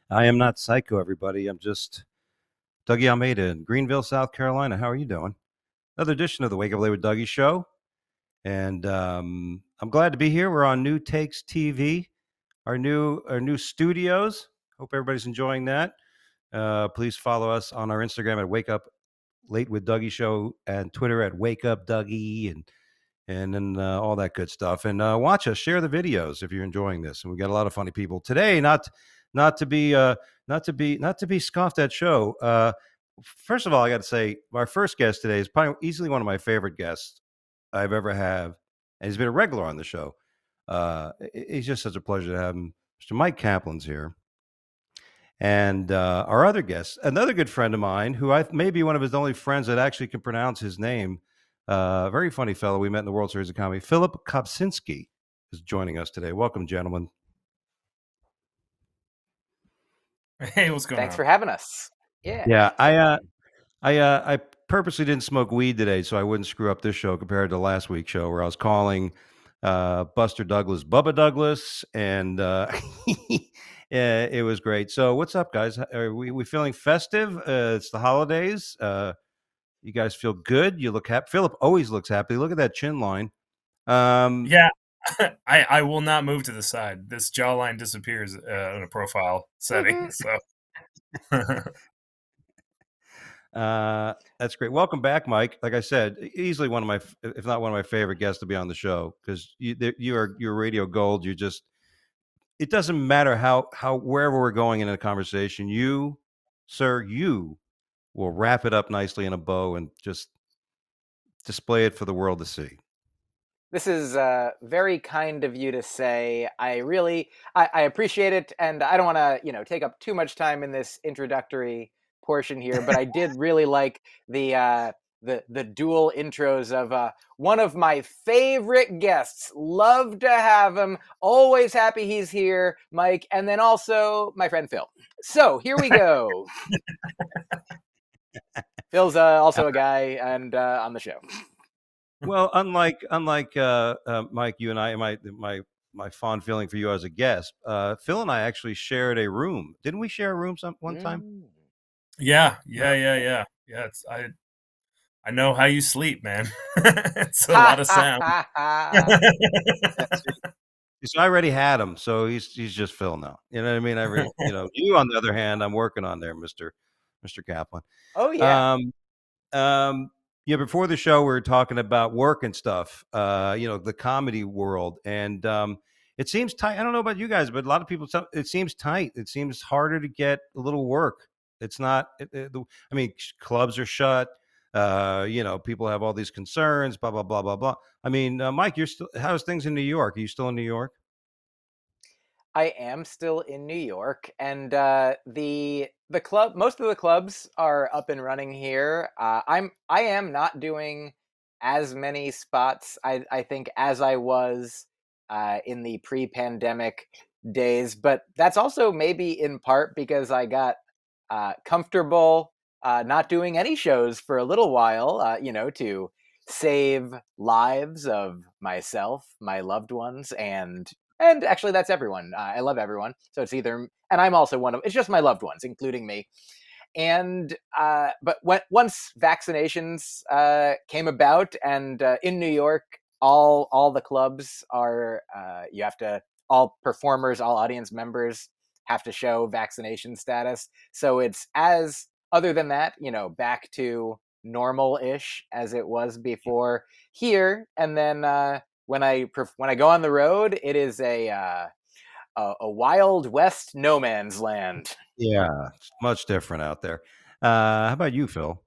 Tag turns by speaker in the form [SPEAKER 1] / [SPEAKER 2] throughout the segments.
[SPEAKER 1] I am not psycho, everybody. I'm just Dougie Almeida in Greenville, South Carolina. How are you doing? Another edition of the Wake Up Late with Dougie show. And I'm glad to be here. We're on New Takes TV, our new studios. Hope everybody's enjoying that. Please follow us on our Instagram at Wake Up Late with Dougie Show and Twitter at Wake Up Dougie and then all that good stuff. And watch us, share the videos if you're enjoying this. And we got a lot of funny people today. Not to be scoffed at show. First of all, I got to say, our first guest today is probably easily one of my favorite guests I've ever had, and he's been a regular on the show. It's just such a pleasure to have him. Mr. Mike Kaplan's here. And our other guest, another good friend of mine, who I may be one of his only friends that actually can pronounce his name. Very funny fellow we met in the World Series of Comedy. Philip Kopsinski is joining us today. Welcome, gentlemen.
[SPEAKER 2] Hey, what's going on?
[SPEAKER 3] Thanks for having us.
[SPEAKER 1] Yeah, I purposely didn't smoke weed today so I wouldn't screw up this show compared to last week's show where I was calling Buster Douglas Bubba Douglas, and yeah, it was great. So what's up, guys? Are we feeling festive? It's the holidays. You guys feel good? You look happy. Philip always looks happy. Look at that chin line.
[SPEAKER 2] Yeah, I will not move to the side. This jawline disappears in a profile setting. So
[SPEAKER 1] that's great. Welcome back, Mike. Like I said, easily one of my, if not one of my favorite guests to be on the show because you're radio gold. You just, it doesn't matter how wherever we're going in a conversation, you, sir, you will wrap it up nicely in a bow and just display it for the world to see.
[SPEAKER 3] This is very kind of you to say. I appreciate it, and I don't want to, take up too much time in this introductory portion here, but I did really like the dual intros of one of my favorite guests. Love to have him. Always happy he's here, Mike, and then also my friend Phil. So here we go. Phil's also a guy and on the show.
[SPEAKER 1] Well, unlike Mike, you and I, my fond feeling for you as a guest, Phil and I actually shared a room. Didn't we share a room one time?
[SPEAKER 2] Yeah. It's I know how you sleep, man. It's a lot of sound.
[SPEAKER 1] So I already had him, so he's just Phil now. You know what I mean? You on the other hand, I'm working on there, Mr. Kaplan.
[SPEAKER 3] Oh yeah.
[SPEAKER 1] Yeah, before the show, we were talking about work and stuff, the comedy world. And it seems tight. I don't know about you guys, but a lot of people, it seems tight. It seems harder to get a little work. It's not, clubs are shut. People have all these concerns, blah, blah, blah, blah, blah. I mean, Mike, how's things in New York? Are you still in New York?
[SPEAKER 3] I am still in New York, and the club. Most of the clubs are up and running here. I am not doing as many spots. I think as I was in the pre-pandemic days, but that's also maybe in part because I got comfortable not doing any shows for a little while. To save lives of myself, my loved ones, and actually that's everyone. I love everyone. So it's either, and I'm also it's just my loved ones, including me. And, but once vaccinations came about and in New York, all the clubs are, all performers, all audience members have to show vaccination status. So it's other than that, back to normal-ish as it was before here. And then, when I go on the road, it is a Wild West no man's land.
[SPEAKER 1] Yeah, it's much different out there. How about you, Phil?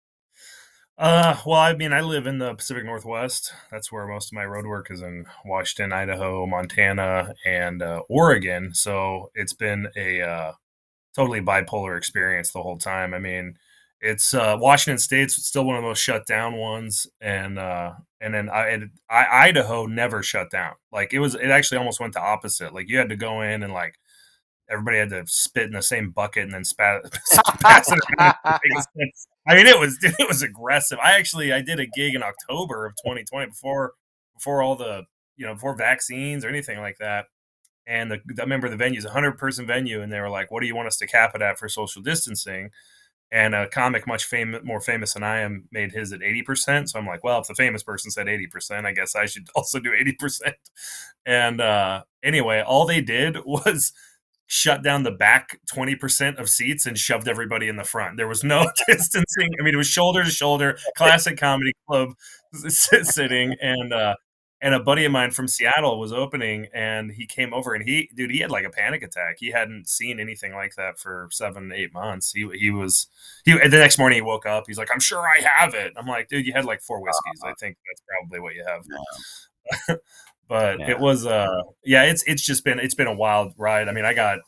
[SPEAKER 2] Well, I mean, I live in the Pacific Northwest. That's where most of my road work is, in Washington, Idaho, Montana, and Oregon. So it's been a totally bipolar experience the whole time. I mean, it's Washington State's still one of the most shut down ones, and then Idaho never shut down. Like it actually almost went the opposite. Like you had to go in and like everybody had to spit in the same bucket and then pass it around. I mean, it was aggressive. I did a gig in October of 2020 before all the before vaccines or anything like that. And I remember the venue's a 100-person venue, and they were like, "What do you want us to cap it at for social distancing?" And a comic more famous than I am made his at 80%. So I'm like, well, if the famous person said 80%, I guess I should also do 80%. And anyway, all they did was shut down the back 20% of seats and shoved everybody in the front. There was no distancing. I mean, it was shoulder to shoulder, classic comedy club sitting. And a buddy of mine from Seattle was opening, and he came over, and he had like a panic attack. He hadn't seen anything like that for 7-8 months. The next morning he woke up. He's like, "I'm sure I have it." I'm like, "Dude, you had like 4 whiskeys. I think that's probably what you have." But
[SPEAKER 1] Yeah.
[SPEAKER 2] it was it's been a wild ride. I mean, I got,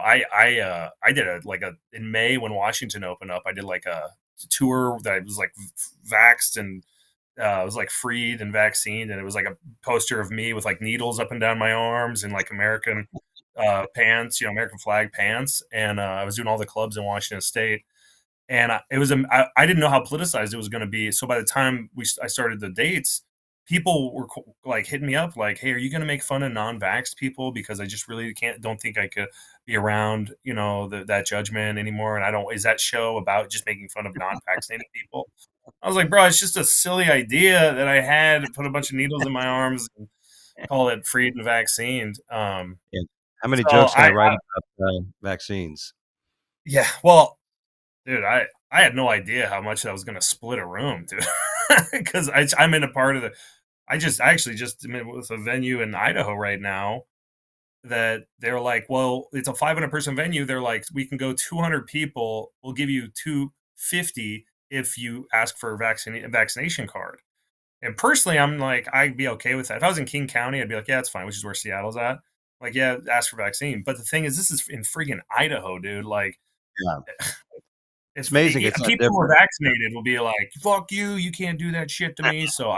[SPEAKER 2] I did in May when Washington opened up, I did like a tour that was like vaxxed and it was like freed and vaccinated, and it was like a poster of me with like needles up and down my arms and like American pants, American flag pants, and I was doing all the clubs in Washington State, and I didn't know how politicized it was going to be. So by the time I started the dates, people were like hitting me up like, "Hey, are you going to make fun of non-vaxxed people? Because I just really don't think I could be around, that judgment anymore. And I don't, is that show about just making fun of non-vaccinated people?" I was like, "Bro, it's just a silly idea that I had to put a bunch of needles in my arms and call it freed and vaccinated."
[SPEAKER 1] Yeah. How many
[SPEAKER 2] So
[SPEAKER 1] jokes can I write about vaccines?
[SPEAKER 2] yeah, well, dude, I had no idea how much that was going to split a room, dude, because I'm in a part of the. I actually just am with a venue in Idaho right now that they're like, well, it's a 500-person venue. They're like, we can go 200 people. We'll give you 250 if you ask for a vaccination card. And personally, I'm like, I'd be okay with that. If I was in King County, I'd be like, yeah, it's fine, which is where Seattle's at. Like, yeah, ask for vaccine. But the thing is, this is in freaking Idaho, dude. Like,
[SPEAKER 1] Yeah.
[SPEAKER 2] it's
[SPEAKER 1] amazing. It's
[SPEAKER 2] people who are vaccinated will be like, fuck you, you can't do that shit to me. So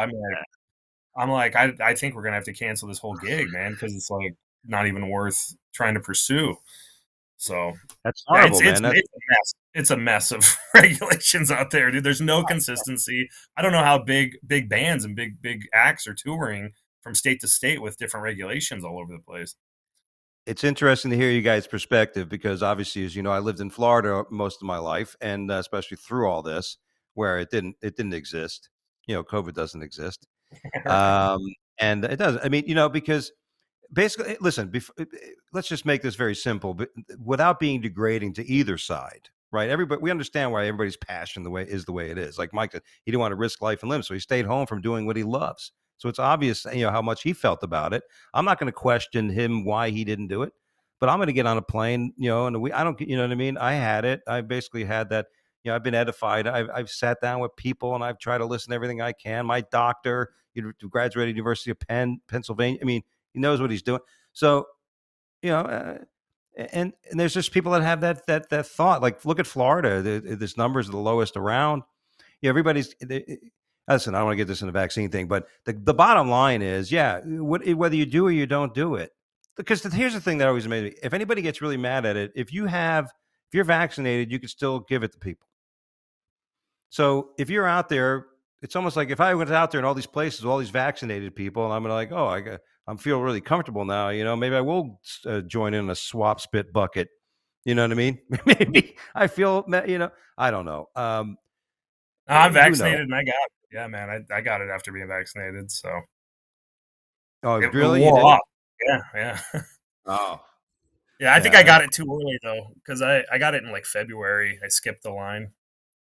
[SPEAKER 2] I think we're gonna have to cancel this whole gig, man, because it's like not even worth trying to pursue. So
[SPEAKER 1] That's horrible,
[SPEAKER 2] it's
[SPEAKER 1] man.
[SPEAKER 2] a mess. It's a mess of regulations out there, dude. There's no consistency. I don't know how big bands and big acts are touring from state to state with different regulations all over the place.
[SPEAKER 1] It's interesting to hear you guys' perspective because obviously, as you know, I lived in Florida most of my life, and especially through all this, where it didn't exist. COVID doesn't exist,
[SPEAKER 2] Right.
[SPEAKER 1] um, and it doesn't. I mean, because basically, listen. Let's just make this very simple, but without being degrading to either side, right? Everybody, we understand why everybody's passion the way it is. Like Mike said, he didn't want to risk life and limb, so he stayed home from doing what he loves. So it's obvious, how much he felt about it. I'm not going to question him why he didn't do it, but I'm going to get on a plane, and I don't, you know what I mean? I had it. I basically had that. I've been edified. I've sat down with people and I've tried to listen to everything I can. My doctor, graduated University of Pennsylvania. I mean, he knows what he's doing. So, you know, and there's just people that have that thought. Like, look at Florida. This number is the lowest around. Everybody's. Listen, I don't want to get this in the vaccine thing, but the bottom line is, whether you do or you don't do it, because here's the thing that always made me. If anybody gets really mad at it, if you're vaccinated, you can still give it to people. So if you're out there, it's almost like if I went out there in all these places, all these vaccinated people, and I'm like, oh, I'm feel really comfortable now. Maybe I will join in a swap spit bucket. You know what I mean? Maybe I feel, I don't know.
[SPEAKER 2] I'm
[SPEAKER 1] Who knows?
[SPEAKER 2] vaccinated and I got it. Yeah, man, I got it after being vaccinated, so
[SPEAKER 1] Oh,
[SPEAKER 2] it
[SPEAKER 1] really? You
[SPEAKER 2] wore
[SPEAKER 1] did?
[SPEAKER 2] off. Yeah.
[SPEAKER 1] Oh,
[SPEAKER 2] Yeah, I think I
[SPEAKER 1] yeah.
[SPEAKER 2] got it too early though, because I got it in like February. I skipped the line.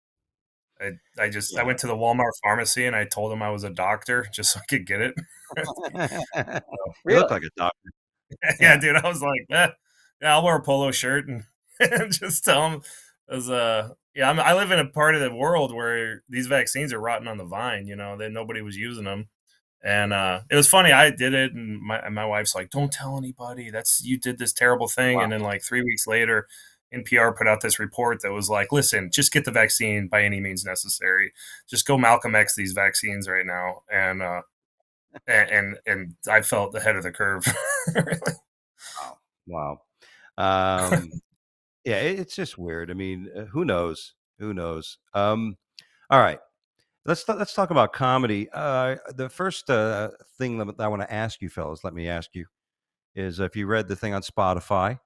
[SPEAKER 2] I
[SPEAKER 1] Yeah.
[SPEAKER 2] went to the Walmart pharmacy and I told them I was a doctor just so I could get it.
[SPEAKER 1] You look
[SPEAKER 3] Really?
[SPEAKER 1] like a doctor.
[SPEAKER 2] Yeah,
[SPEAKER 1] Yeah.
[SPEAKER 2] dude, I was like, yeah, I'll wear a polo shirt and, and just tell them, as yeah, I live in a part of the world where these vaccines are rotting on the vine. That nobody was using them, and it was funny. I did it, and my wife's like, "Don't tell anybody. You did this terrible thing."
[SPEAKER 1] Wow.
[SPEAKER 2] And then like 3 weeks later, NPR put out this report that was like, "Listen, just get the vaccine by any means necessary. Just go Malcolm X these vaccines right now." And I felt ahead of the curve.
[SPEAKER 1] Wow. Um, yeah, it's just weird. I mean, who knows? Who knows? All right. Let's talk about comedy. The first thing that I want to ask you, fellas, let me ask you is if you read the thing on Spotify,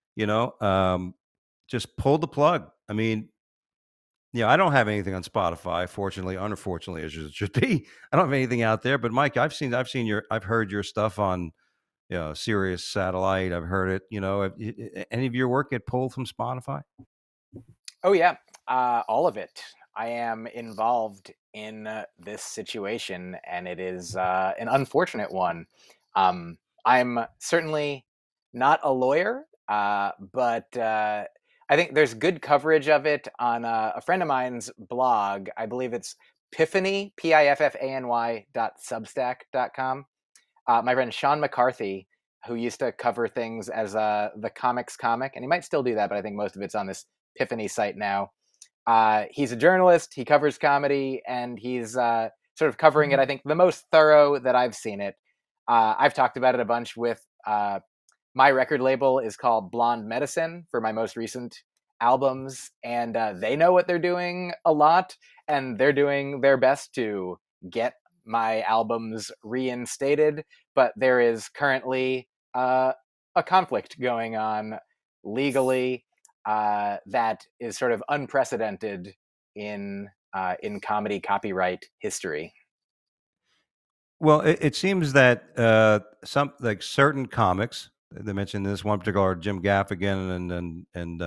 [SPEAKER 1] just pull the plug. I mean, I don't have anything on Spotify, fortunately, unfortunately, as it should be. I don't have anything out there. But Mike, I've heard your stuff on, Sirius Satellite. I've heard it. Any of your work get pulled from Spotify?
[SPEAKER 3] Oh yeah, all of it. I am involved in this situation, and it is an unfortunate one. I'm certainly not a lawyer, but I think there's good coverage of it on a friend of mine's blog. I believe it's Piffany, Piffany.substack.com. My friend Sean McCarthy, who used to cover things as the comics comic, and he might still do that, but I think most of it's on this Piffany site now. He's a journalist. He covers comedy, and he's sort of covering it, I think, the most thorough that I've seen it. I've talked about it a bunch with my record label is called Blonde Medicine for my most recent albums, and they know what they're doing a lot, and they're doing their best to get my albums reinstated. But there is currently a conflict going on legally that is sort of unprecedented in comedy copyright history.
[SPEAKER 1] Well, it seems that some like certain comics, they mentioned this one particular Jim Gaffigan and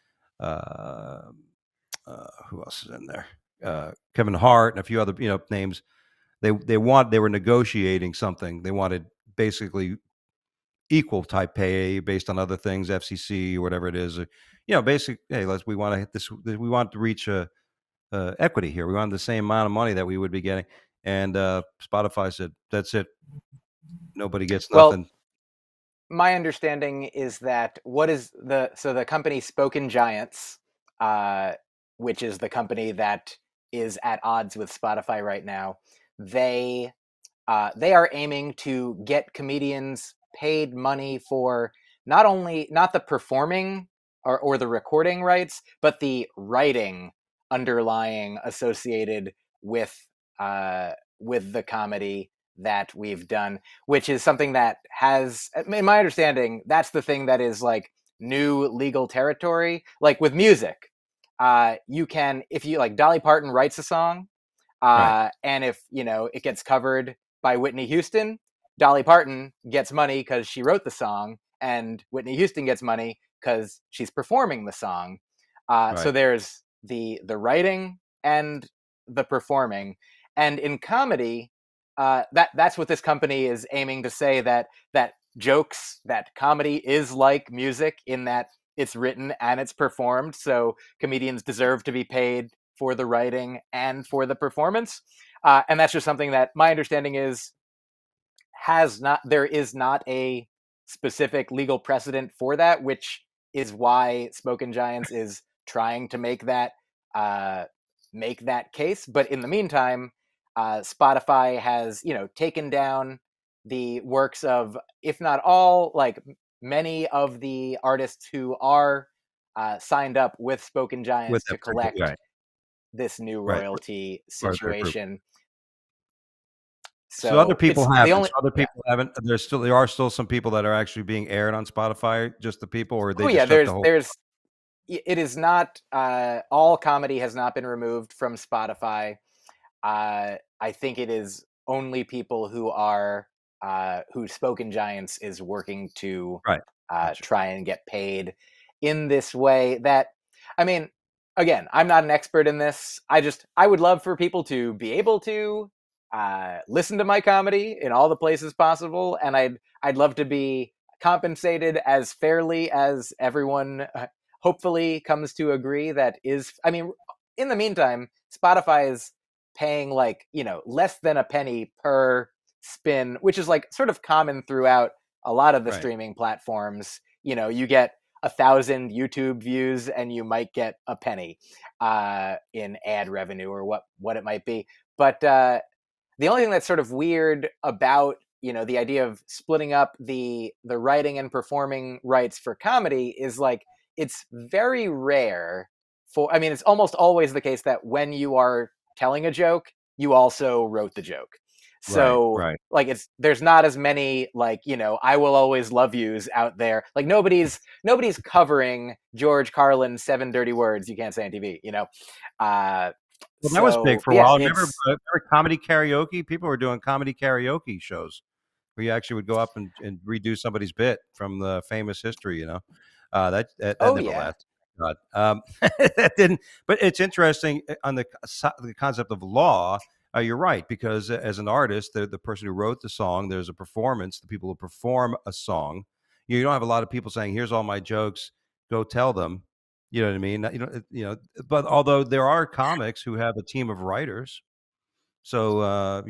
[SPEAKER 1] who else is in there? Kevin Hart and a few other names. They were negotiating something. They wanted basically equal type pay based on other things, FCC or whatever it is. Basic. Hey, we want to hit this. We want to reach equity here. We want the same amount of money that we would be getting. And Spotify said, "That's it. Nobody gets nothing."
[SPEAKER 3] Well, my understanding is that the company Spoken Giants, which is the company that is at odds with Spotify right now, they are aiming to get comedians paid money for not the performing or the recording rights, but the writing underlying associated with the comedy that we've done, which is something that has, in my understanding, that's the thing that is like new legal territory. Like with music, you can, if you like, Dolly Parton writes a song,
[SPEAKER 1] Right.
[SPEAKER 3] and if it gets covered by Whitney Houston, Dolly Parton gets money because she wrote the song, and Whitney Houston gets money because she's performing the song. So
[SPEAKER 1] Right.
[SPEAKER 3] there's the writing and the performing, and in comedy, that's what this company is aiming to say, that comedy is like music in that it's written and it's performed. So comedians deserve to be paid for the writing and for the performance. And that's just something that my understanding is there is not a specific legal precedent for that, which is why Spoken Giants is trying to make that case. But in the meantime, Spotify has, taken down the works of, if not all, like many of the artists who are signed up with Spoken Giants
[SPEAKER 1] With
[SPEAKER 3] to
[SPEAKER 1] that particular,
[SPEAKER 3] collect
[SPEAKER 1] right.
[SPEAKER 3] this new
[SPEAKER 1] Right.
[SPEAKER 3] royalty
[SPEAKER 1] Part of their group.
[SPEAKER 3] situation.
[SPEAKER 1] So other
[SPEAKER 3] So it's
[SPEAKER 1] people
[SPEAKER 3] the
[SPEAKER 1] haven't.
[SPEAKER 3] only.
[SPEAKER 1] So other people haven't. There are still some people that are actually being aired on Spotify. Just the people, or they
[SPEAKER 3] Oh
[SPEAKER 1] just
[SPEAKER 3] yeah,
[SPEAKER 1] shut the whole.
[SPEAKER 3] it is not all comedy has not been removed from Spotify. I think it is only people who Spoken Giants is working to
[SPEAKER 1] Right. Gotcha.
[SPEAKER 3] try and get paid in this way. That, I mean, again, I'm not an expert in this. I would love for people to be able to listen to my comedy in all the places possible, and I'd love to be compensated as fairly as everyone hopefully comes to agree that is. I mean, in the meantime, Spotify is paying like less than a penny per spin, which is like sort of common throughout a lot of the
[SPEAKER 1] Right.
[SPEAKER 3] streaming platforms. You get 1,000 YouTube views and you might get a penny in ad revenue or what it might be. But the only thing that's sort of weird about the idea of splitting up the writing and performing rights for comedy is like it's very rare I mean, it's almost always the case that when you are telling a joke, you also wrote the joke.
[SPEAKER 1] Right,
[SPEAKER 3] So
[SPEAKER 1] right.
[SPEAKER 3] like there's not as many like, I will always love yous out there. Like nobody's covering George Carlin's 7 dirty words you can't say on TV, Uh
[SPEAKER 1] Well, that was big
[SPEAKER 3] so
[SPEAKER 1] for a
[SPEAKER 3] yeah,
[SPEAKER 1] while.
[SPEAKER 3] it's
[SPEAKER 1] Remember comedy karaoke? People were doing comedy karaoke shows where you actually would go up and redo somebody's bit from the famous history. That
[SPEAKER 3] oh
[SPEAKER 1] never
[SPEAKER 3] yeah.
[SPEAKER 1] lasted. God, that didn't. But it's interesting on the concept of law. You're right, because as an artist, the person who wrote the song, there's a performance. The people who perform a song, you don't have a lot of people saying, "Here's all my jokes, go tell them." You know what I mean? But although there are comics who have a team of writers, so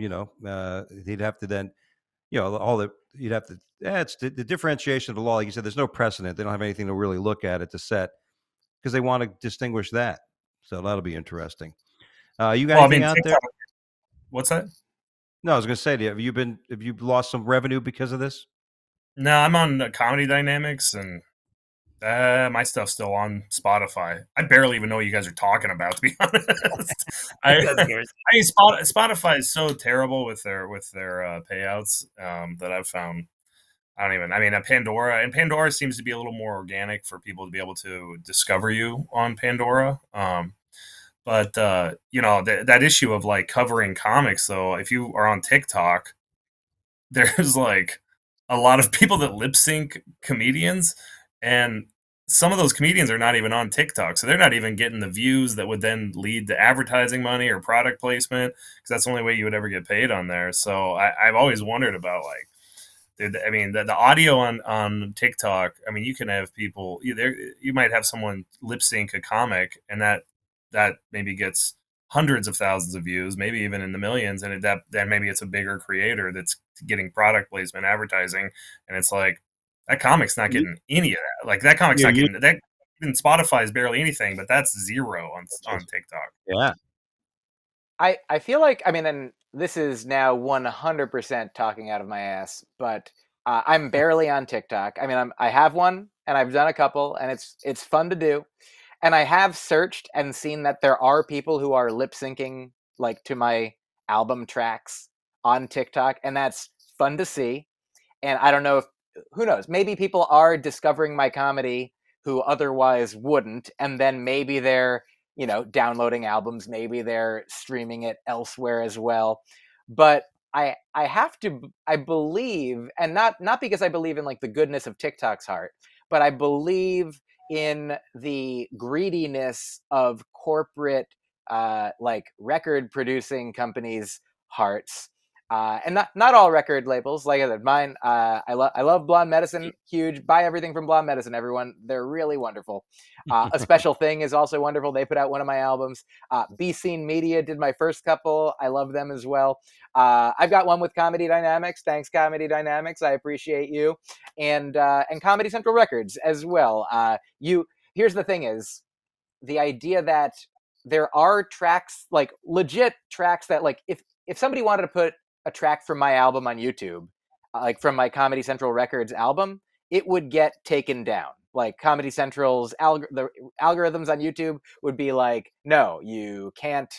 [SPEAKER 1] he'd have to then, all the you'd have to. Yeah, it's the differentiation of the law. Like you said, there's no precedent. They don't have anything to really look at it to set because they want to distinguish that. So that'll be interesting. You got
[SPEAKER 2] Well, I
[SPEAKER 1] anything
[SPEAKER 2] mean,
[SPEAKER 1] out there?
[SPEAKER 2] TikTok. What's that?
[SPEAKER 1] No, I was going to say to you, have you lost some revenue because of this?
[SPEAKER 2] No, I'm on Comedy Dynamics, and my stuff's still on Spotify. I barely even know what you guys are talking about, to be honest. I mean, Spotify is so terrible with their payouts that I've found. I don't even. I mean, Pandora seems to be a little more organic for people to be able to discover you on Pandora. But that issue of like covering comics, though, if you are on TikTok, there's like a lot of people that lip sync comedians, and some of those comedians are not even on TikTok, so they're not even getting the views that would then lead to advertising money or product placement, because that's the only way you would ever get paid on there. So I've always wondered about like, dude, I mean, the audio on TikTok. I mean, you can have people you might have someone lip sync a comic, and that maybe gets hundreds of thousands of views, maybe even in the millions, and then maybe it's a bigger creator that's getting product placement, advertising, and it's like that comic's not
[SPEAKER 1] You,
[SPEAKER 2] getting any of that. Like that comic's not
[SPEAKER 1] you,
[SPEAKER 2] getting that. Even Spotify is barely anything, but that's zero on TikTok.
[SPEAKER 1] yeah.
[SPEAKER 3] I feel like, I mean, and this is now 100% talking out of my ass, but I'm barely on TikTok. I mean, I have one and I've done a couple, and it's fun to do. And I have searched and seen that there are people who are lip syncing like to my album tracks on TikTok, and that's fun to see. And I don't know if, who knows, maybe people are discovering my comedy who otherwise wouldn't, and then maybe they're, downloading albums, maybe they're streaming it elsewhere as well. But I have to, I believe, and not because I believe in like the goodness of TikTok's heart, but I believe in the greediness of corporate like record producing companies' hearts. And not all record labels. Like I said, mine. I love Blonde Medicine. Huge. Buy everything from Blonde Medicine, everyone. They're really wonderful. A Special Thing is also wonderful. They put out one of my albums. Be Seen Media did my first couple. I love them as well. I've got one with Comedy Dynamics. Thanks, Comedy Dynamics. I appreciate you. And Comedy Central Records as well. Here's the thing: is the idea that there are tracks, like legit tracks, that like if somebody wanted to put a track from my album on YouTube, like from my Comedy Central Records album, it would get taken down. Like Comedy Central's the algorithms on YouTube would be like, no, you can't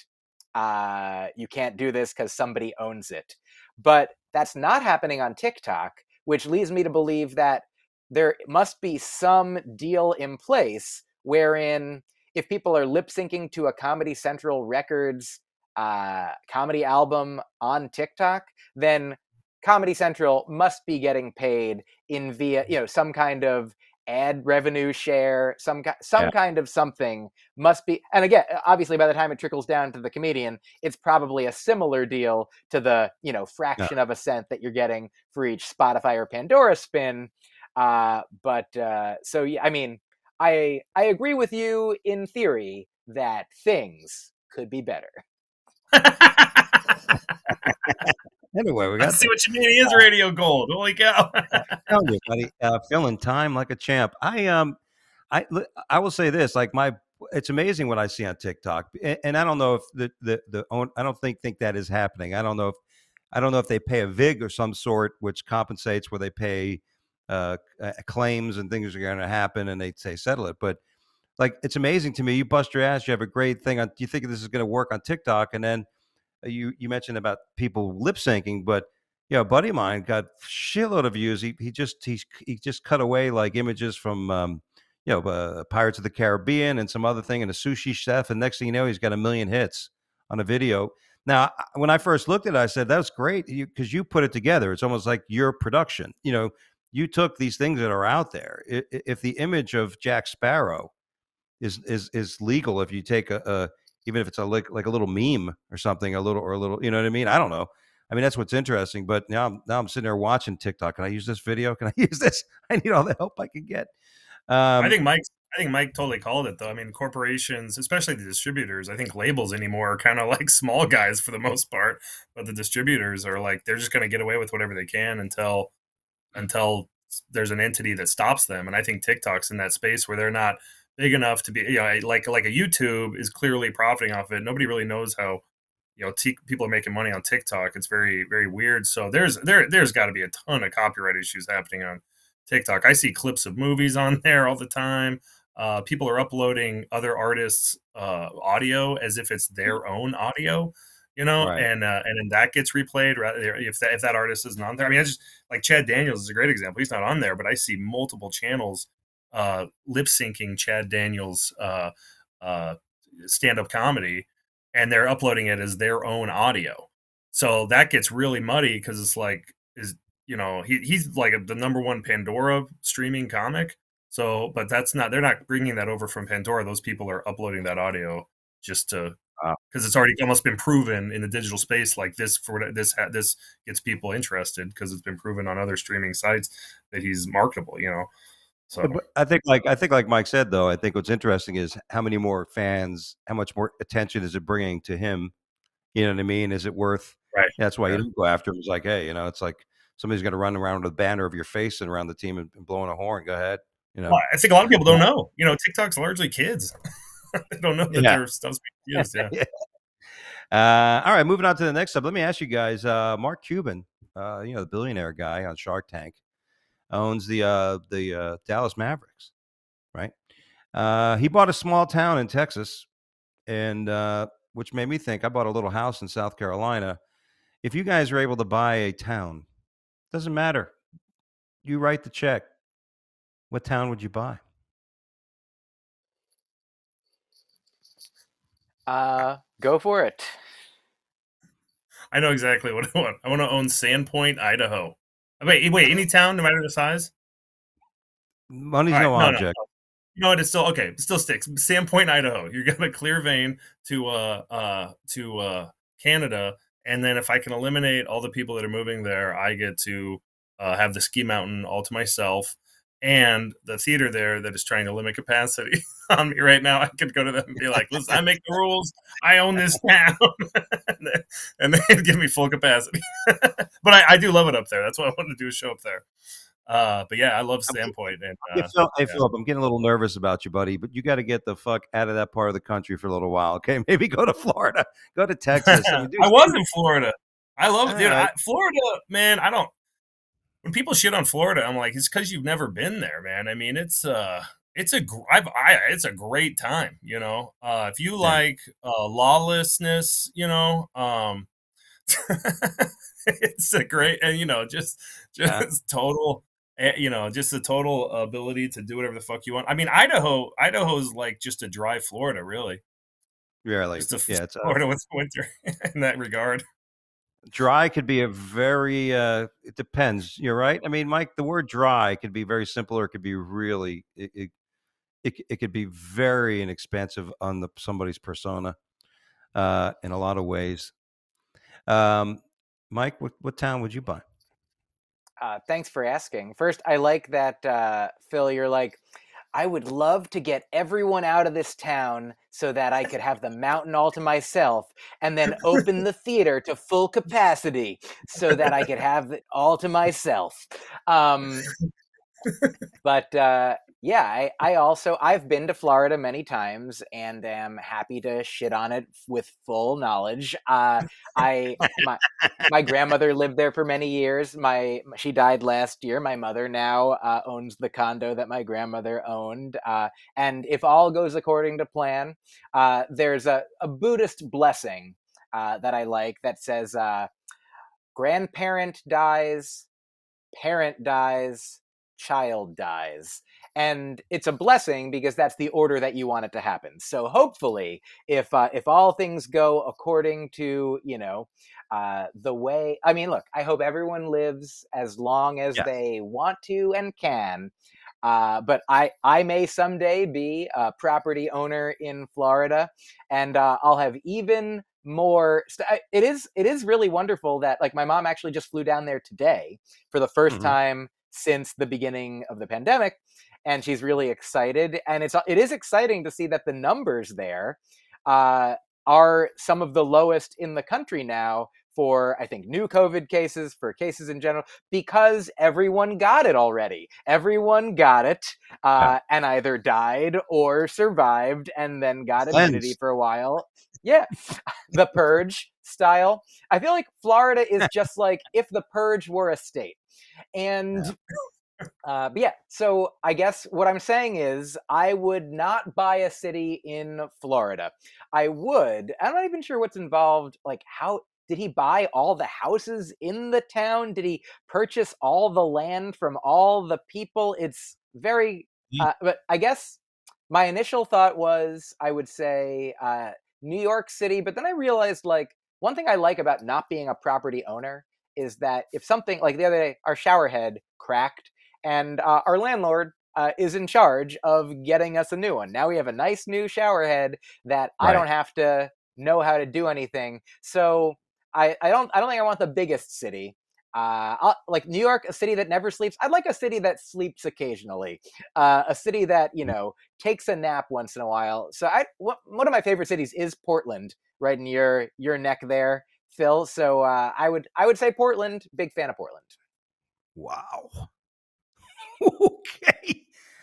[SPEAKER 3] do this because somebody owns it. But that's not happening on TikTok, which leads me to believe that there must be some deal in place wherein if people are lip syncing to a Comedy Central Records comedy album on TikTok, then Comedy Central must be getting paid in via some kind of ad revenue share, some
[SPEAKER 1] Yeah.
[SPEAKER 3] kind of something must be. And again, obviously, by the time it trickles down to the comedian, it's probably a similar deal to the
[SPEAKER 1] Yeah.
[SPEAKER 3] fraction of a cent that you're getting for each Spotify or Pandora spin. So yeah, I mean, I agree with you in theory that things could be better.
[SPEAKER 1] Anyway, we
[SPEAKER 2] I
[SPEAKER 1] got
[SPEAKER 2] see what you mean. He is radio gold. Holy cow!
[SPEAKER 1] telling you, buddy, filling time like a champ. I will say this, like it's amazing what I see on TikTok, and I don't know if I don't think that is happening. I don't know if they pay a vig or some sort, which compensates where they pay claims and things are going to happen, and they say settle it. But like, it's amazing to me. You bust your ass, you have a great thing on. You think this is going to work on TikTok, and then you mentioned about people lip syncing, but a buddy of mine got shitload of views. He just cut away like images from Pirates of the Caribbean and some other thing and a sushi chef, and next thing you know, he's got a million hits on a video. Now, when I first looked at it, I said that's great because you put it together. It's almost like your production. You took these things that are out there. If the image of Jack Sparrow is legal, if you take a even if it's like a little meme or something, a little, you know what I mean? I don't know. I mean, that's what's interesting. But now I'm sitting there watching TikTok. Can I use this video? Can I use this? I need all the help I can get.
[SPEAKER 2] I think Mike totally called it though. I mean, corporations, especially the distributors, I think labels anymore are kind of like small guys for the most part, but the distributors are like they're just going to get away with whatever they can until there's an entity that stops them. And I think TikTok's in that space where they're not big enough to be, like a YouTube is clearly profiting off of it. Nobody really knows how, people are making money on TikTok. It's very, very weird. So there's got to be a ton of copyright issues happening on TikTok. I see clips of movies on there all the time. People are uploading other artists' audio as if it's their own audio,
[SPEAKER 1] Right.
[SPEAKER 2] and then that gets replayed. If that artist isn't on there, I mean, I just like Chad Daniels is a great example. He's not on there, but I see multiple channels lip syncing Chad Daniels' stand up comedy, and they're uploading it as their own audio. So that gets really muddy because it's like he's like the number one Pandora streaming comic. So, but they're not bringing that over from Pandora. Those people are uploading that audio just to because it's already almost been proven in the digital space like this this gets people interested because it's been proven on other streaming sites that he's marketable. So
[SPEAKER 1] But I think like Mike said, though, I think what's interesting is how many more fans, how much more attention is it bringing to him? You know what I mean? Is it worth?
[SPEAKER 2] right,
[SPEAKER 1] That's why
[SPEAKER 2] yeah.
[SPEAKER 1] you don't go after him. It's like, hey, it's like somebody's going to run around with a banner of your face and around the team and blowing a horn. Go ahead.
[SPEAKER 2] Well, I think a lot of people don't know. TikTok's largely kids. They don't know that
[SPEAKER 1] Yeah.
[SPEAKER 2] their stuff's being used. Yeah.
[SPEAKER 1] Yeah. All right, moving on to the next step. Let me ask you guys. Mark Cuban, the billionaire guy on Shark Tank, owns the Dallas Mavericks, right? He bought a small town in Texas, and which made me think. I bought a little house in South Carolina. If you guys are able to buy a town, doesn't matter. You write the check. What town would you buy?
[SPEAKER 3] Go for it.
[SPEAKER 2] I know exactly what I want. I want to own Sandpoint, Idaho. Wait, any town, no matter the size?
[SPEAKER 1] Money's
[SPEAKER 2] All right,
[SPEAKER 1] no
[SPEAKER 2] no.
[SPEAKER 1] object.
[SPEAKER 2] You know what? It's still okay. It still sticks. Sandpoint, Idaho. You got a clear vein to Canada, and then if I can eliminate all the people that are moving there, I get to have the ski mountain all to myself, and the theater there that is trying to limit capacity on me right now. I could go to them and be like, "Listen, I make the rules. I own this town," and they give me full capacity. But I do love it up there. That's why I wanted to do a show up there. But yeah, I love Sandpoint. And
[SPEAKER 1] Hey, Philip, I'm getting a little nervous about you, buddy, but you got to get the fuck out of that part of the country for a little while, okay? Maybe go to Florida, go to Texas. I mean, dude,
[SPEAKER 2] I was in Florida. I love it, dude.
[SPEAKER 1] right.
[SPEAKER 2] Florida, man. I don't. When people shit on Florida, I'm like, it's because you've never been there, man. I mean, it's a great time. If you
[SPEAKER 1] Yeah.
[SPEAKER 2] like lawlessness, it's a great and just total. Just a total ability to do whatever the fuck you want. I mean, Idaho's like just a dry Florida, really.
[SPEAKER 1] Really,
[SPEAKER 2] Just a
[SPEAKER 1] yeah, it's
[SPEAKER 2] Florida with winter in that regard.
[SPEAKER 1] dry could be a very it depends. You're right. I mean, Mike, the word dry could be very simple or it could be really it could be very inexpensive on somebody's persona in a lot of ways. Um, Mike, what town would you buy?
[SPEAKER 3] Thanks for asking. First, I like that, Phil, you're like, I would love to get everyone out of this town so that I could have the mountain all to myself and then open the theater to full capacity so that I could have it all to myself. But yeah, I've been to Florida many times and am happy to shit on it with full knowledge. My grandmother lived there for many years. She died last year. My mother now owns the condo that my grandmother owned. And if all goes according to plan, there's a Buddhist blessing that I like that says grandparent dies, parent dies, child dies. And it's a blessing because that's the order that you want it to happen. So hopefully, if all things go according to the way, I mean, look, I hope everyone lives as long as
[SPEAKER 1] Yes.
[SPEAKER 3] they want to and can. But I may someday be a property owner in Florida, and I'll have even more. It is really wonderful that like my mom actually just flew down there today for the first time since the beginning of the pandemic, and she's really excited. And it is exciting to see that the numbers there are some of the lowest in the country now for, I think, new COVID cases, for cases in general, because everyone got it already. Everyone got it and either died or survived and then got immunity for a while. Yeah, the Purge style. I feel like Florida is just like if the Purge were a state. And but yeah, so I guess what I'm saying is I would not buy a city in Florida. I'm not even sure what's involved. Like, how did he buy all the houses in the town? Did he purchase all the land from all the people? It's very, but I guess my initial thought was I would say New York City, but then I realized like one thing I like about not being a property owner is that if something like the other day, our shower head cracked and our landlord is in charge of getting us a new one. Now we have a nice new shower head that I don't have to know how to do anything. So I don't think I want the biggest city. Like New York, a city that never sleeps. I'd like a city that sleeps occasionally, a city that takes a nap once in a while. So one of my favorite cities is Portland, right in your neck there, Phil. So I would say Portland. Big fan of Portland.
[SPEAKER 1] Wow. Okay.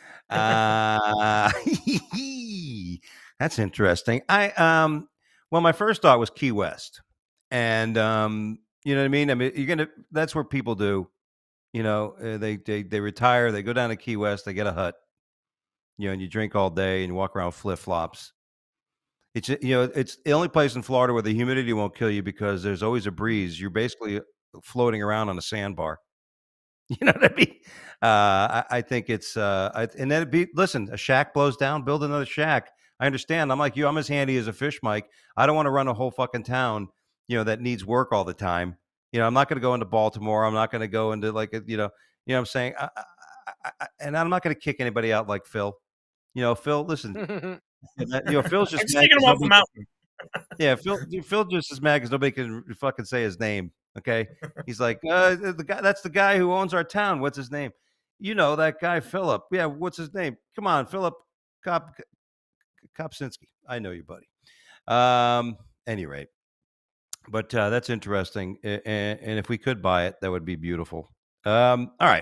[SPEAKER 1] That's interesting. Well, my first thought was Key West, and you know what I mean. I mean, that's where people do. They retire, they go down to Key West, they get a hut, and you drink all day and you walk around with flip flops. It's it's the only place in Florida where the humidity won't kill you because there's always a breeze. You're basically floating around on a sandbar. You know what I mean? I think it's and then listen, a shack blows down, build another shack. I understand. I'm like you. I'm as handy as a fish, Mike. I don't want to run a whole fucking town, that needs work all the time. I'm not going to go into Baltimore. I'm not going to go into like what I'm saying. And I'm not going to kick anybody out like Phil. Phil, listen. Phil's just
[SPEAKER 2] I'm taking him off the mountain.
[SPEAKER 1] Yeah, Phil just as mad because nobody can fucking say his name. Okay, he's like the guy. That's the guy who owns our town. What's his name? That guy, Philip. Yeah, what's his name? Come on, Philip Kopczynski. I know you, buddy. Any rate, but that's interesting. And if we could buy it, that would be beautiful. All right.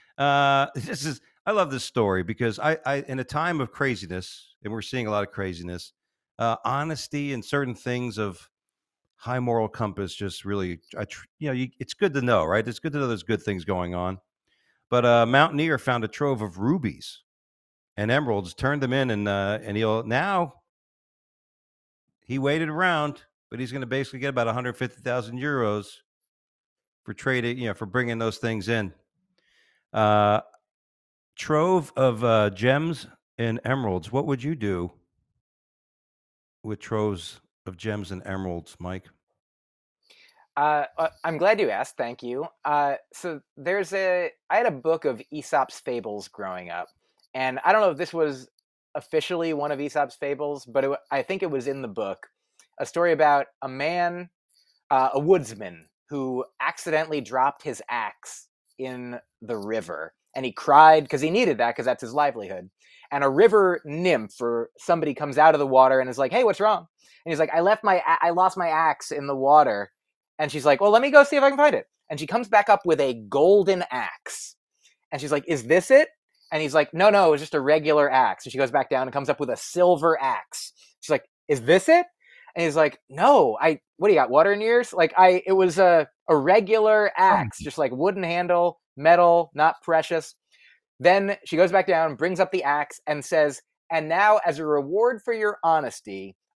[SPEAKER 1] I love this story because I in a time of craziness, and we're seeing a lot of craziness, honesty and certain things of high moral compass just really, it's good to know, right? It's good to know there's good things going on. But a mountaineer found a trove of rubies and emeralds, turned them in, and he waited around, but he's going to basically get about 150,000 euros for trading, for bringing those things in. Trove of gems and emeralds. What would you do with troves of gems and emeralds, Mike?
[SPEAKER 3] I'm glad you asked. Thank you. So I had a book of Aesop's fables growing up, and I don't know if this was officially one of Aesop's fables, but I think it was in the book, a story about a man, a woodsman, who accidentally dropped his axe in the river, and he cried because he needed that because that's his livelihood. And a river nymph or somebody comes out of the water and is like, "Hey, what's wrong?" And he's like, I lost my axe in the water." And she's like, "Well, let me go see if I can find it." And she comes back up with a golden axe. And she's like, "Is this it?" And he's like, No, it was just a regular axe." And she goes back down and comes up with a silver axe. She's like, "Is this it?" And he's like, "No, what do you got, water in your ears?" It was a regular axe, just like wooden handle, metal, not precious. Then she goes back down, brings up the axe and says, "And now as a reward for your honesty,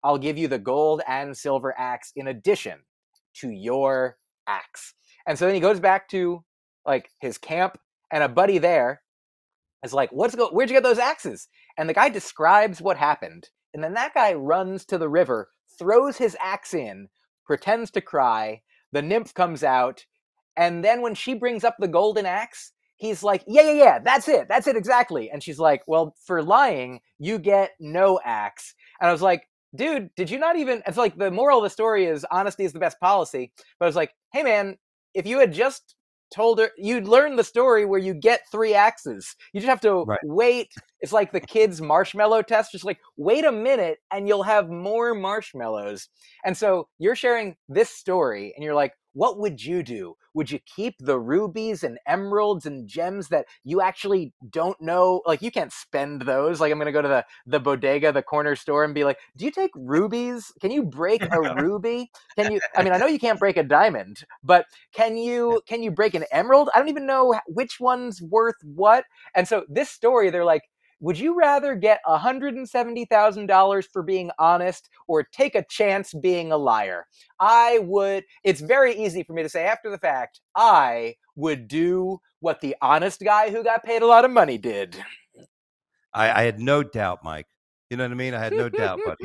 [SPEAKER 3] I'll give you the gold and silver axe in addition to your axe. And so then he goes back to like his camp, and a buddy there is like, where'd you get those axes? And the guy describes what happened. And then that guy runs to the river, throws his axe in, pretends to cry. The nymph comes out. And then when she brings up the golden axe, he's like, yeah, that's it exactly. And she's like, well, for lying, you get no axe. And I was like, dude, did you not even, it's like the moral of the story is honesty is the best policy. But I was like, hey man, if you had just told her, you'd learn the story where you get 3 axes. You just have to wait. It's like the kids' marshmallow test. Just like, wait a minute and you'll have more marshmallows. And so you're sharing this story and you're like, what would you do? Would you keep the rubies and emeralds and gems that you actually don't know? Like, you can't spend those. Like, I'm going to go to the bodega, the corner store, and be like, do you take rubies? Can you break a ruby? Can you, I mean, I know you can't break a diamond, but can you break an emerald? I don't even know which one's worth what. And so this story, they're like, would you rather get $170,000 for being honest or take a chance being a liar? I would, it's very easy for me to say after the fact, I would do what the honest guy who got paid a lot of money did.
[SPEAKER 1] I had no doubt, Mike. You know what I mean? I had no doubt, buddy.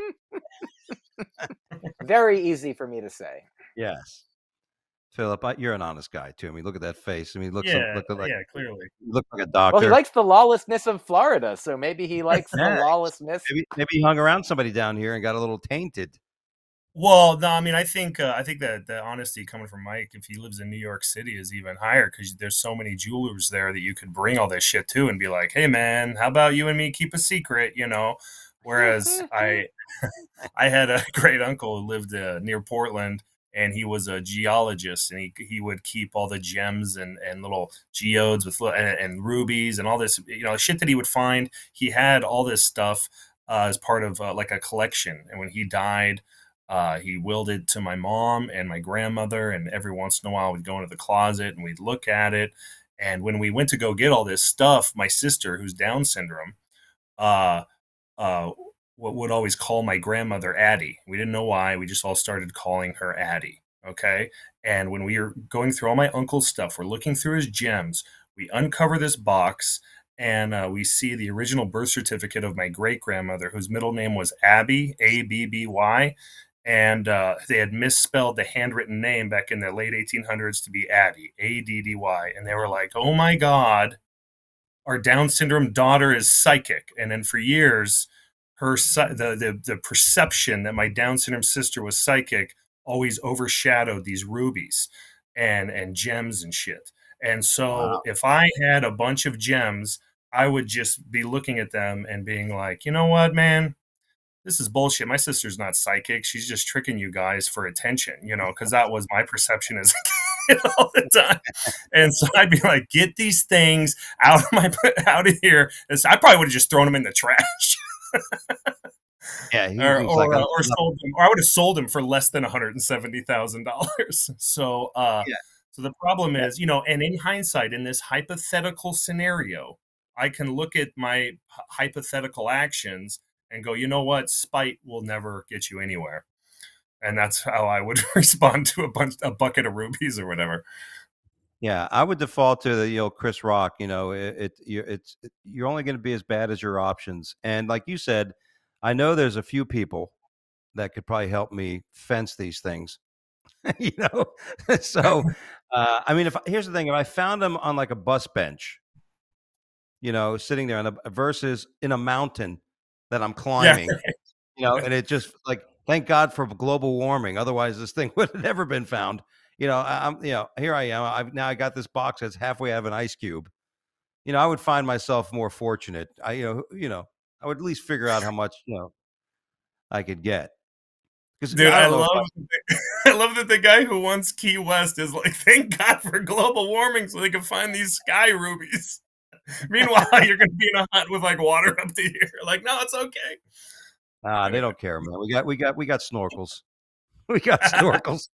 [SPEAKER 3] Very easy for me to say.
[SPEAKER 1] Yes. Philip, you're an honest guy too. I mean, look at that face. I mean, look like
[SPEAKER 2] clearly.
[SPEAKER 1] You look like a doctor.
[SPEAKER 3] Well, he likes the lawlessness of Florida, so maybe he likes the lawlessness.
[SPEAKER 1] Maybe he hung around somebody down here and got a little tainted.
[SPEAKER 2] Well, no, I mean, I think that the honesty coming from Mike, if he lives in New York City, is even higher because there's so many jewelers there that you could bring all this shit to and be like, hey, man, how about you and me keep a secret, you know? Whereas I had a great uncle who lived near Portland, and he was a geologist, and he would keep all the gems and little geodes with and rubies and all this, you know, shit that he would find. He had all this stuff as part of like a collection, and when he died, he willed it to my mom and my grandmother, and every once in a while we'd go into the closet and we'd look at it. And when we went to go get all this stuff, my sister, who's Down syndrome, would always call my grandmother Addie. We didn't know why. We just all started calling her Addie. Okay. And when we were going through all my uncle's stuff, we're looking through his gems. We uncover this box, and we see the original birth certificate of my great grandmother, whose middle name was Abby, Abby. And they had misspelled the handwritten name back in the late 1800s to be Addie, Addy. And they were like, oh my God, our Down syndrome daughter is psychic. And then for years, the perception that my Down syndrome sister was psychic always overshadowed these rubies and gems and shit. And so if I had a bunch of gems, I would just be looking at them and being like, you know what, man? This is bullshit. My sister's not psychic. She's just tricking you guys for attention, you know, because that was my perception as a kid all the time. And so I'd be like, get these things out of here. And so I probably would have just thrown them in the trash.
[SPEAKER 1] Yeah,
[SPEAKER 2] or sold them, or I would have sold them for less than $170,000. So, so the problem is, you know, and in hindsight, in this hypothetical scenario, I can look at my hypothetical actions and go, you know what, spite will never get you anywhere, and that's how I would respond to a bucket of rubies or whatever.
[SPEAKER 1] Yeah, I would default to the Chris Rock. You know, you're only going to be as bad as your options, and like you said, I know there's a few people that could probably help me fence these things. You know, so I mean, here's the thing: if I found them on like a bus bench, you know, sitting there versus in a mountain that I'm climbing, you know, and it just like, thank God for global warming. Otherwise, this thing would have never been found. You know, here I am. I got this box that's halfway out of an ice cube. You know, I would find myself more fortunate. I would at least figure out how much, I could get.
[SPEAKER 2] Dude, I love that the guy who wants Key West is like, thank God for global warming so they can find these sky rubies. Meanwhile, you're going to be in a hut with like water up to here. Like, no, it's okay.
[SPEAKER 1] They don't care, man. We got snorkels. We got snorkels.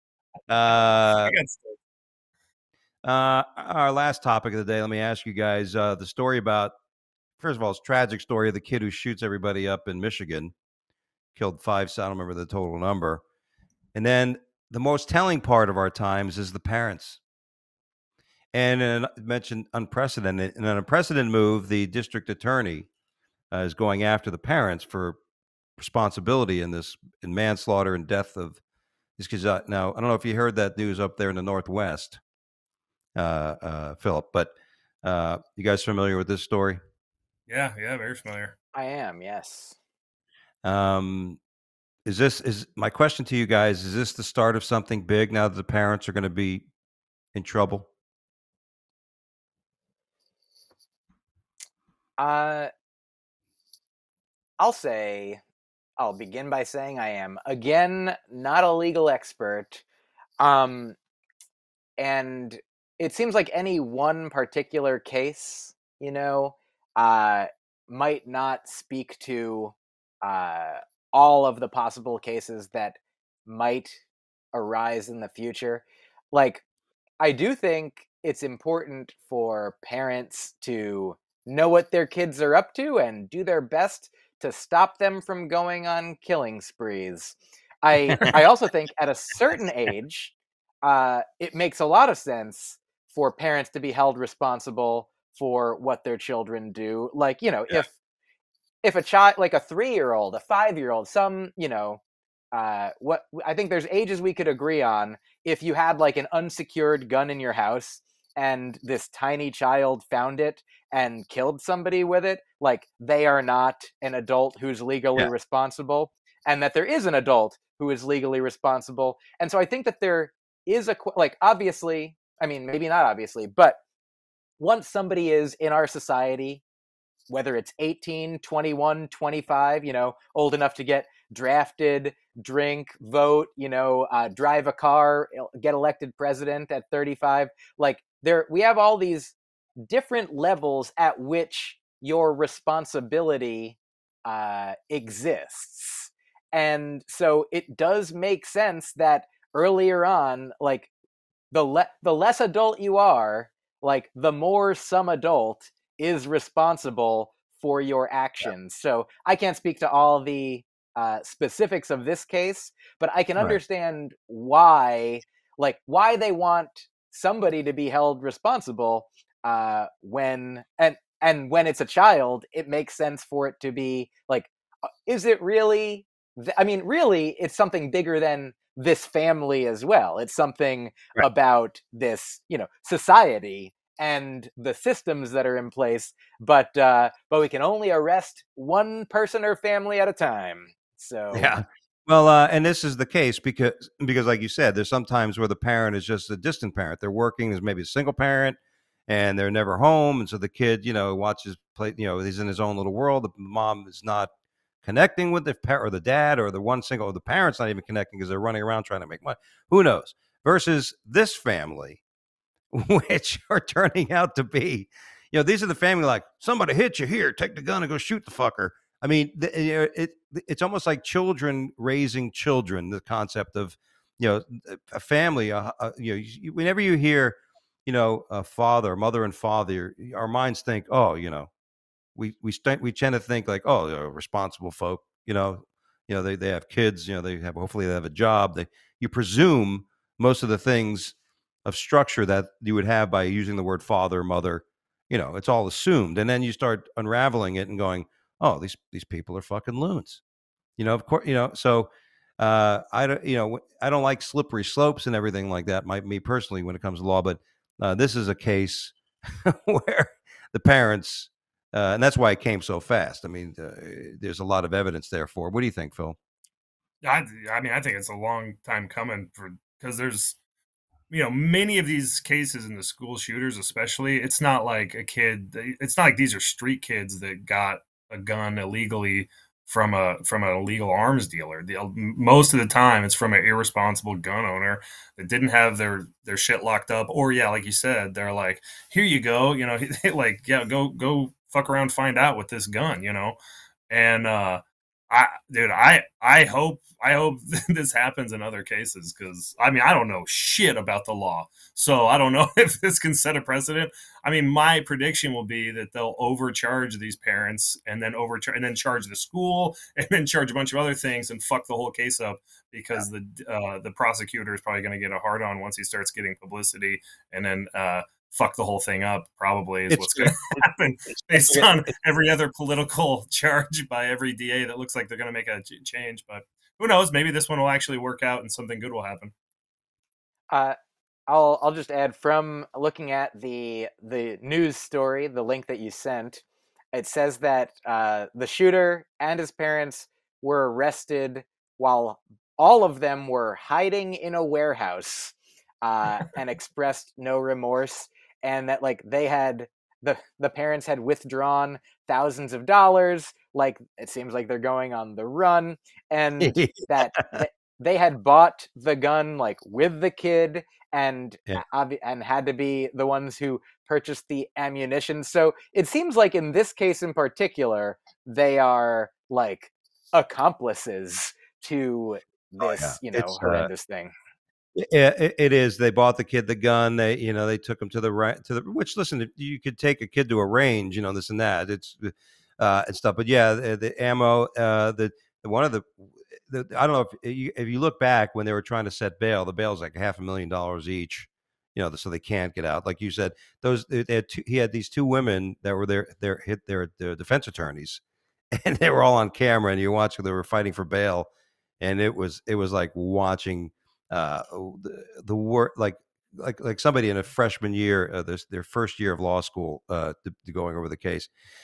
[SPEAKER 1] Our last topic of the day. Let me ask you guys the story about. First of all, it's a tragic story of the kid who shoots everybody up in Michigan. killed five. So I don't remember the total number. And then the most telling part of our times is the parents. And mentioned unprecedented. In an unprecedented move, the district attorney is going after the parents for responsibility in manslaughter and death of these kids. Now, I don't know if you heard that news up there in the Northwest, Philip, but you guys familiar with this story?
[SPEAKER 2] Yeah, very familiar.
[SPEAKER 3] I am, yes.
[SPEAKER 1] Is my question to you guys? Is this the start of something big now that the parents are going to be in trouble?
[SPEAKER 3] I'll begin by saying I am, again, not a legal expert. And it seems like any one particular case, might not speak to all of the possible cases that might arise in the future. Like, I do think it's important for parents to know what their kids are up to and do their best to stop them from going on killing sprees. I also think at a certain age, it makes a lot of sense for parents to be held responsible for what their children do. Like,
[SPEAKER 2] Yeah.
[SPEAKER 3] if a child, like a 3-year-old, a 5-year-old, what I think there's ages we could agree on. If you had like an unsecured gun in your house and this tiny child found it and killed somebody with it, like, they are not an adult who's legally
[SPEAKER 1] Yeah.
[SPEAKER 3] responsible, and that there is an adult who is legally responsible. And so I think that there is obviously, I mean, maybe not obviously, but once somebody is in our society, whether it's 18, 21, 25, old enough to get drafted, drink, vote, drive a car, get elected president at 35, like, we have all these different levels at which your responsibility exists. And so it does make sense that earlier on, like, the less adult you are, like, the more some adult is responsible for your actions. So I can't speak to all the specifics of this case, but I can
[SPEAKER 1] Right.
[SPEAKER 3] understand why they want somebody to be held responsible when when it's a child. It makes sense for it to be like, is it really? I mean, really, it's something bigger than this family as well. It's something
[SPEAKER 1] Right.
[SPEAKER 3] about this, society and the systems that are in place. But we can only arrest one person or family at a time. So
[SPEAKER 1] Yeah. Well, and this is the case because, like you said, there's sometimes where the parent is just a distant parent. They're working as maybe a single parent, and they're never home, and so the kid, watches play. He's in his own little world. The mom is not connecting with the parent or the dad or or the parent's not even connecting because they're running around trying to make money. Who knows? Versus this family, which are turning out to be, these are the family like, somebody hit you, here, take the gun and go shoot the fucker. I mean, it's almost like children raising children. The concept of, a family. Whenever you hear, a father, mother, and father, our minds think, oh, we tend to think like, oh, they're responsible folk. They have kids. Hopefully they have a job. You presume most of the things of structure that you would have by using the word father, mother. It's all assumed, and then you start unraveling it and going, oh, these people are fucking loons. Of course, so I don't, I don't like slippery slopes and everything like that. Me personally, when it comes to law, but this is a case where the parents, and that's why it came so fast. I mean, there's a lot of evidence there for it. What do you think, Phil?
[SPEAKER 2] I mean, I think it's a long time coming because there's, many of these cases in the school shooters, especially, it's not like it's not like these are street kids that got a gun illegally from an illegal arms dealer. Most of the time, it's from an irresponsible gun owner that didn't have their shit locked up, or yeah, like you said, they're like, here you go, like, yeah, go fuck around, find out with this gun, and I hope this happens in other cases, because I mean, I don't know shit about the law, so I don't know if this can set a precedent. I mean, my prediction will be that they'll overcharge these parents, and then overcharge, and then charge the school, and then charge a bunch of other things, and fuck the whole case up, because the prosecutor is probably going to get a hard on once he starts getting publicity, and then fuck the whole thing up, probably, is what's going to happen, based on every other political charge by every DA that looks like they're going to make a change. But who knows? Maybe this one will actually work out and something good will happen.
[SPEAKER 3] I'll just add, from looking at the news story, the link that you sent, it says that the shooter and his parents were arrested while all of them were hiding in a warehouse, and expressed no remorse, and that like they had the parents had withdrawn thousands of dollars, like it seems like they're going on the run, and that they had bought the gun like with the kid, and
[SPEAKER 1] Yeah.
[SPEAKER 3] and had to be the ones who purchased the ammunition. So it seems like in this case in particular, they are like accomplices to this, horrendous thing.
[SPEAKER 1] Yeah, it is. They bought the kid the gun. They took him to the which. Listen, you could take a kid to a range, this and that. It's and stuff. But yeah, the ammo. The one of the I don't know if you look back when they were trying to set bail, the bail's like $500,000 each. So they can't get out. Like you said, he had these two women that were their defense attorneys, and they were all on camera, and you watch they were fighting for bail, and it was like watching the work, like somebody in a freshman year, their first year of law school, going over the case.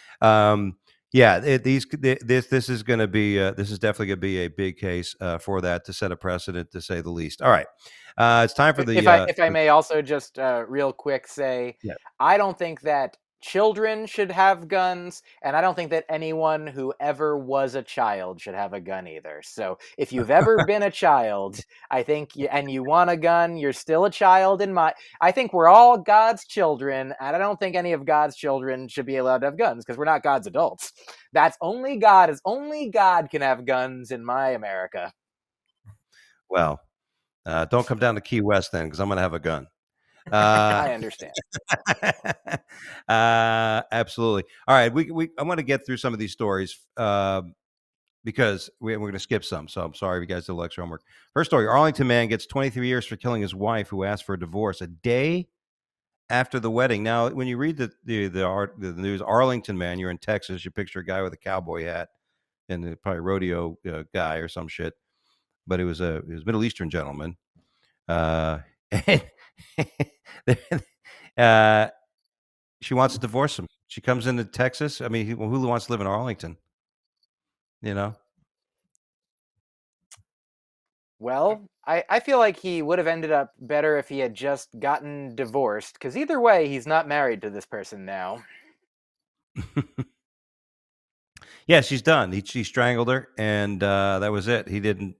[SPEAKER 1] Yeah, this is going to be this is definitely going to be a big case for that, to set a precedent, to say the least. All right, it's time for the.
[SPEAKER 3] If I may also just real quick say,
[SPEAKER 1] yeah.
[SPEAKER 3] I don't think that children should have guns, and I don't think that anyone who ever was a child should have a gun either. So if you've ever been a child, I think, and you want a gun, you're still a child I think we're all God's children, and I don't think any of God's children should be allowed to have guns, because we're not God's adults. That's only God can have guns in my America.
[SPEAKER 1] Well, don't come down to Key West then, because I'm going to have a gun.
[SPEAKER 3] I understand.
[SPEAKER 1] Absolutely. All right, I want to get through some of these stories because we're going to skip some. So I'm sorry if you guys did extra homework. First story: Arlington man gets 23 years for killing his wife, who asked for a divorce a day after the wedding. Now, when you read the news, Arlington man, you're in Texas. You picture a guy with a cowboy hat and probably rodeo guy or some shit, but it was a Middle Eastern gentleman. She wants to divorce him. She comes into Texas. I mean, who wants to live in Arlington?
[SPEAKER 3] Well, I feel like he would have ended up better if he had just gotten divorced, because either way, he's not married to this person now.
[SPEAKER 1] Yeah, she's done. She strangled her, and that was it. He didn't,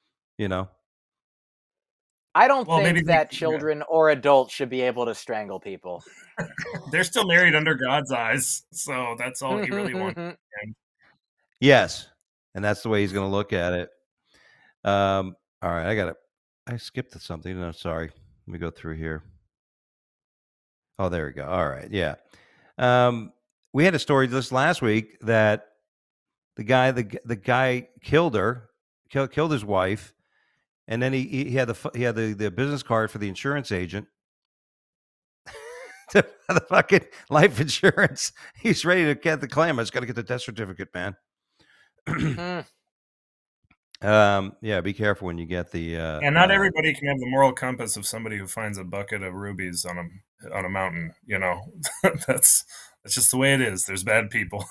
[SPEAKER 3] I don't think that children or adults should be able to strangle people.
[SPEAKER 2] They're still married under God's eyes, so that's all he really wants.
[SPEAKER 1] Yes, and that's the way he's going to look at it. All right, I skipped something. No, sorry. Let me go through here. Oh, there we go. All right, yeah. We had a story this last week that the guy killed her, killed his wife. And then he had the business card for the insurance agent, the fucking life insurance. He's ready to get the claim. I just got to get the death certificate, man. Yeah, be careful when you get the.
[SPEAKER 2] And not everybody can have the moral compass of somebody who finds a bucket of rubies on a mountain. That's just the way it is. There's bad people.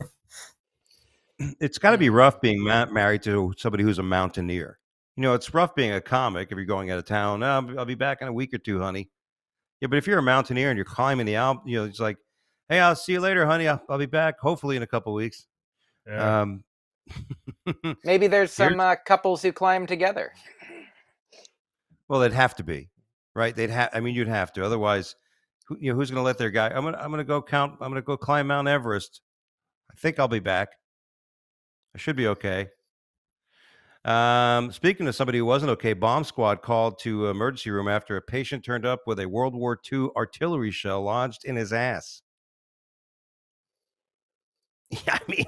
[SPEAKER 1] It's got to be rough being married to somebody who's a mountaineer. It's rough being a comic if you're going out of town. I'll be back in a week or two, honey. Yeah, but if you're a mountaineer and you're climbing the Alps, it's like, hey, I'll see you later, honey. I'll be back hopefully in a couple of weeks.
[SPEAKER 2] Yeah.
[SPEAKER 3] Maybe there's some couples who climb together.
[SPEAKER 1] Well, they'd have to be, right? You'd have to. Otherwise, who's going to let their guy? I'm going to go climb Mount Everest. I think I'll be back. I should be okay. Speaking of somebody who wasn't okay, bomb squad called to emergency room after a patient turned up with a World War II artillery shell lodged in his ass. Yeah, I mean,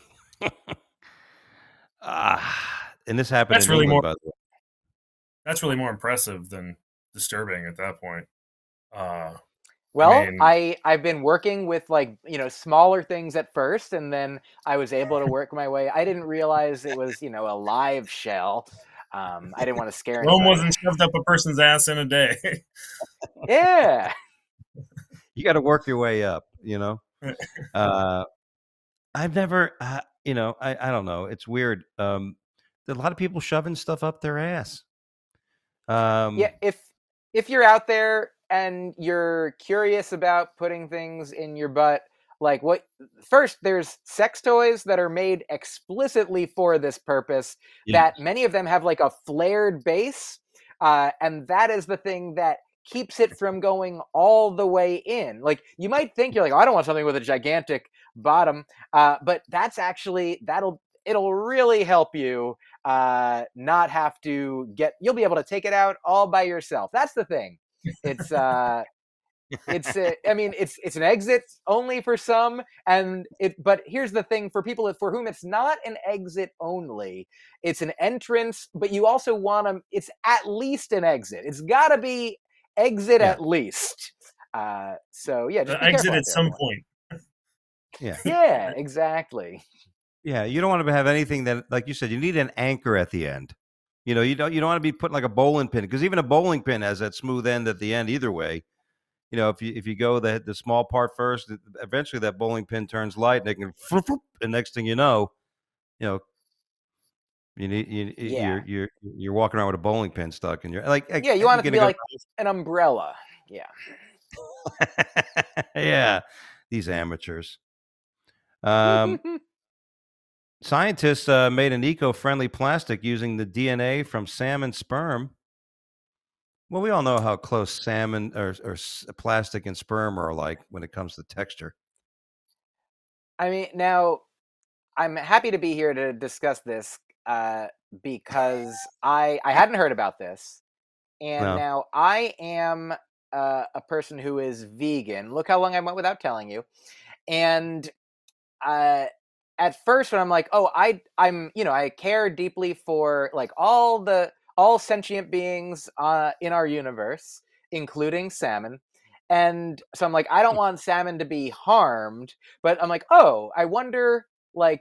[SPEAKER 1] and this happened
[SPEAKER 2] That's
[SPEAKER 1] in
[SPEAKER 2] really
[SPEAKER 1] England,
[SPEAKER 2] more.
[SPEAKER 1] by the way.
[SPEAKER 2] That's really more impressive than disturbing at that point. I
[SPEAKER 3] Well,
[SPEAKER 2] mean,
[SPEAKER 3] I've been working with like, smaller things at first, and then I was able to work my way. I didn't realize it was, a live shell. I didn't want to scare
[SPEAKER 2] Rome
[SPEAKER 3] anybody.
[SPEAKER 2] wasn't shoved up a person's ass in a day.
[SPEAKER 3] Yeah.
[SPEAKER 1] You got to work your way up, Uh, I've never, I don't know. It's weird. A lot of people shoving stuff up their ass.
[SPEAKER 3] Yeah, if you're out there and you're curious about putting things in your butt, like what first there's sex toys that are made explicitly for this purpose,
[SPEAKER 1] Yeah.
[SPEAKER 3] that many of them have like a flared base, and that is the thing that keeps it from going all the way in. Like you might think you're like, oh, I don't want something with a gigantic bottom, but that's actually it'll really help you not have to you'll be able to take it out all by yourself. That's the thing. It's I mean it's an exit only for some, but here's the thing: for people for whom it's not an exit only, it's an entrance, but you also want to, it's at least an exit. It's got to be exit
[SPEAKER 1] Yeah.
[SPEAKER 3] at least. So yeah, just be
[SPEAKER 2] Exit
[SPEAKER 3] careful out
[SPEAKER 2] at
[SPEAKER 3] there,
[SPEAKER 2] some
[SPEAKER 3] everyone.
[SPEAKER 2] point.
[SPEAKER 1] Yeah.
[SPEAKER 3] Yeah, exactly.
[SPEAKER 1] Yeah. You don't want to have anything that, like you said, you need an anchor at the end. You don't want to be putting like a bowling pin, because even a bowling pin has that smooth end at the end either way. If you go the small part first, eventually that bowling pin turns light, and it can, and next thing you know,
[SPEAKER 3] Yeah.
[SPEAKER 1] you're walking around with a bowling pin stuck in your, like,
[SPEAKER 3] Yeah, you
[SPEAKER 1] you're
[SPEAKER 3] want it to
[SPEAKER 1] gonna
[SPEAKER 3] be
[SPEAKER 1] go.
[SPEAKER 3] like an umbrella. Yeah.
[SPEAKER 1] Yeah, these amateurs. Um, Scientists made an eco-friendly plastic using the DNA from salmon sperm. Well, we all know how close salmon or plastic and sperm are alike when it comes to texture.
[SPEAKER 3] I mean, now I'm happy to be here to discuss this, because I hadn't heard about this, and
[SPEAKER 1] No.
[SPEAKER 3] now I am a person who is vegan. Look how long I went without telling you. And uh, at first, when I'm like, oh, I care deeply for like all sentient beings in our universe, including salmon. And so I'm like, I don't want salmon to be harmed, but I'm like, oh, I wonder, like,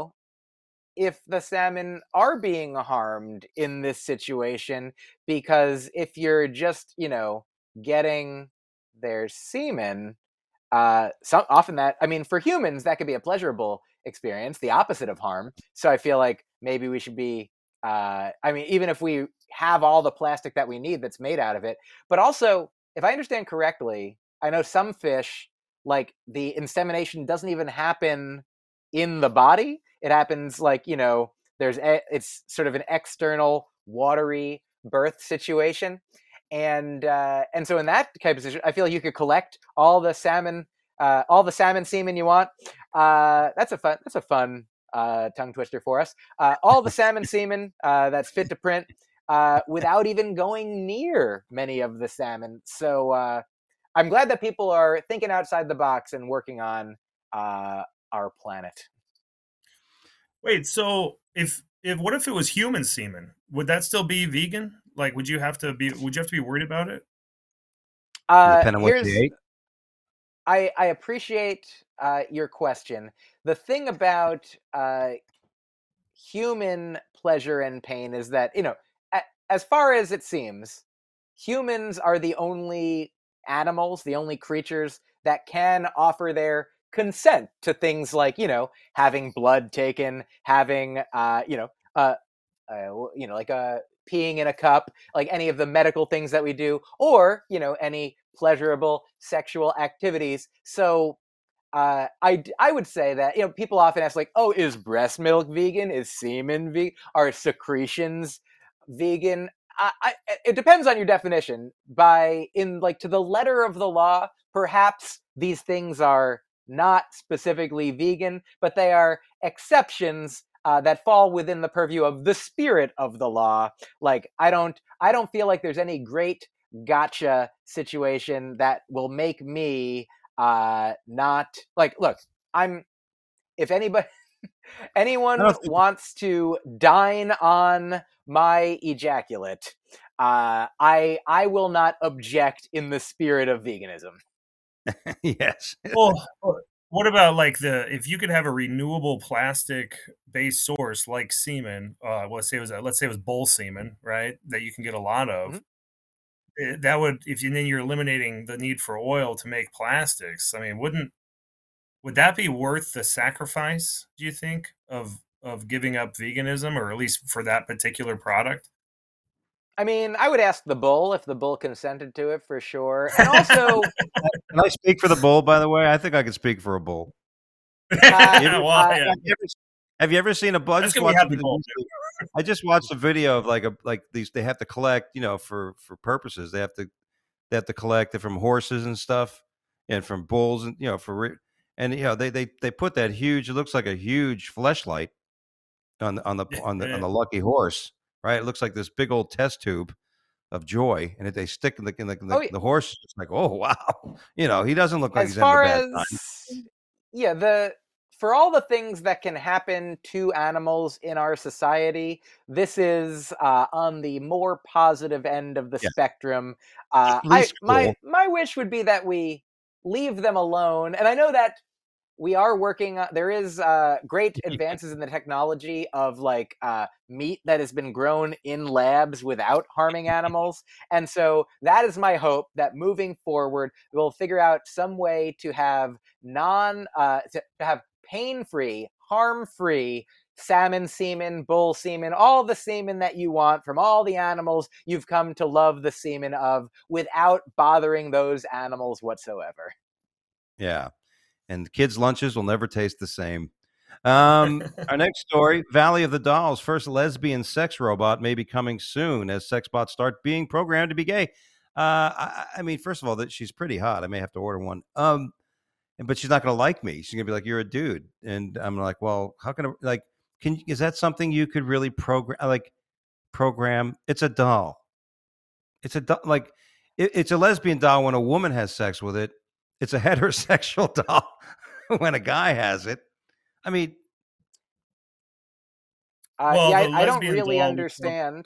[SPEAKER 3] if the salmon are being harmed in this situation, because if you're just, getting their semen, often that, I mean, for humans that could be a pleasurable experience, the opposite of harm. So I feel like maybe we should be, I mean, even if we have all the plastic that we need that's made out of it, but also, if I understand correctly, I know some fish, like the insemination doesn't even happen in the body. It happens like, it's sort of an external watery birth situation. And so in that type of situation, I feel like you could collect all the salmon semen you want. That's a fun tongue twister for us. All the salmon semen that's fit to print, without even going near many of the salmon. So I'm glad that people are thinking outside the box and working on our planet.
[SPEAKER 2] Wait, so if what if it was human semen? Would that still be vegan? Like, would you have to be worried about it?
[SPEAKER 1] Depending on what you
[SPEAKER 3] Here's
[SPEAKER 1] ate.
[SPEAKER 3] I appreciate your question. The thing about human pleasure and pain is that, as far as it seems, humans are the only animals, the only creatures that can offer their consent to things like, having blood taken, having, like peeing in a cup, like any of the medical things that we do, or any pleasurable sexual activities. So I would say that, people often ask like, oh, is breast milk vegan? Is semen vegan? Are secretions vegan? It depends on your definition. To the letter of the law, perhaps these things are not specifically vegan, but they are exceptions that fall within the purview of the spirit of the law. Like I don't feel like there's any great gotcha situation that will make me not like. Look, I'm if anybody anyone wants to dine on my ejaculate, I will not object in the spirit of veganism.
[SPEAKER 1] Yes.
[SPEAKER 2] Well, what about like if you could have a renewable plastic based source like semen, let's say it was bull semen, right? That you can get a lot of. Mm-hmm. That would, if you then you're eliminating the need for oil to make plastics. I mean, would that be worth the sacrifice, do you think, of giving up veganism, or at least for that particular product?
[SPEAKER 3] I mean, I would ask the bull if the bull consented to it for sure. And also,
[SPEAKER 1] can I speak for the bull, by the way? I think I can speak for a bull.
[SPEAKER 3] yeah.
[SPEAKER 1] Have you ever seen a bull? I just watched a video of like these. They have to collect, for purposes. They have to collect it from horses and stuff, and from bulls, and they put that huge. It looks like a huge fleshlight on the lucky horse, right? It looks like this big old test tube of joy, and they stick in the horse. It's like, oh wow, he doesn't look like he's having a bad time.
[SPEAKER 3] Yeah, for all the things that can happen to animals in our society, this is on the more positive end of the spectrum. My wish would be that we leave them alone, and I know that we are working. There is great advances in the technology of like meat that has been grown in labs without harming animals, and so that is my hope that moving forward we'll figure out some way to have to have pain-free, harm-free salmon semen, bull semen, all the semen that you want from all the animals you've come to love the semen of, without bothering those animals whatsoever.
[SPEAKER 1] Yeah. And kids' lunches will never taste the same. Our next story, Valley of the Dolls. First lesbian sex robot may be coming soon as sex bots start being programmed to be gay. I mean, first of all, that she's pretty hot. I may have to order one. But she's not going to like me. She's going to be like, you're a dude. And I'm like, well, how can I, like, is that something you could really program? It's a doll. It's a doll. Like, it's a lesbian doll when a woman has sex with it. It's a heterosexual doll when a guy has it. I mean,
[SPEAKER 3] I don't really understand.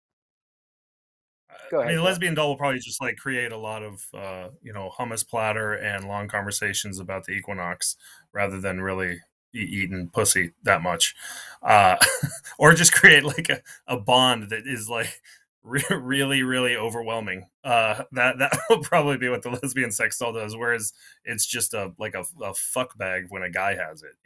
[SPEAKER 2] Go ahead. I mean, the lesbian doll will probably just like create a lot of hummus platter and long conversations about the equinox rather than really eating pussy that much, or just create like a bond that is like really, really overwhelming. That will probably be what the lesbian sex doll does. Whereas it's just a fuck bag when a guy has it,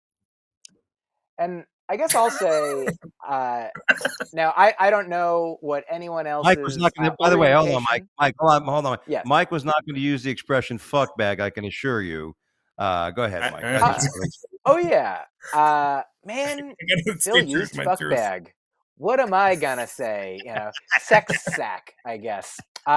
[SPEAKER 3] And I guess I'll say, now I don't know what anyone else.
[SPEAKER 1] Mike was not going to. By the way, hold on, Mike. Mike, hold on.
[SPEAKER 3] Yes.
[SPEAKER 1] Mike was not going to use the expression "fuck bag." I can assure you. Go ahead, Mike.
[SPEAKER 3] Oh yeah, man. Phil used fuck bag. What am I gonna say? Sex sack, I guess.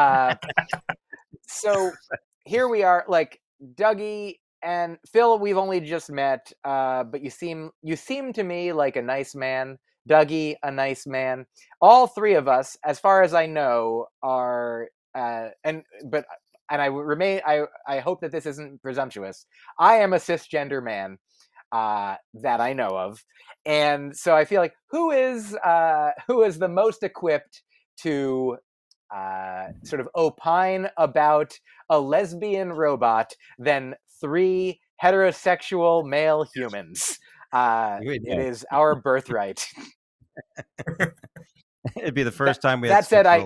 [SPEAKER 3] So here we are, like Dougie and Phil. We've only just met, but you seem to me like a nice man. Dougie, a nice man. All three of us, as far as I know, are and I remain. I hope that this isn't presumptuous. I am a cisgender man that I know of, and so I feel like who is the most equipped to sort of opine about a lesbian robot than three heterosexual male humans. It is our birthright.
[SPEAKER 1] It'd be the first time we.
[SPEAKER 3] That said,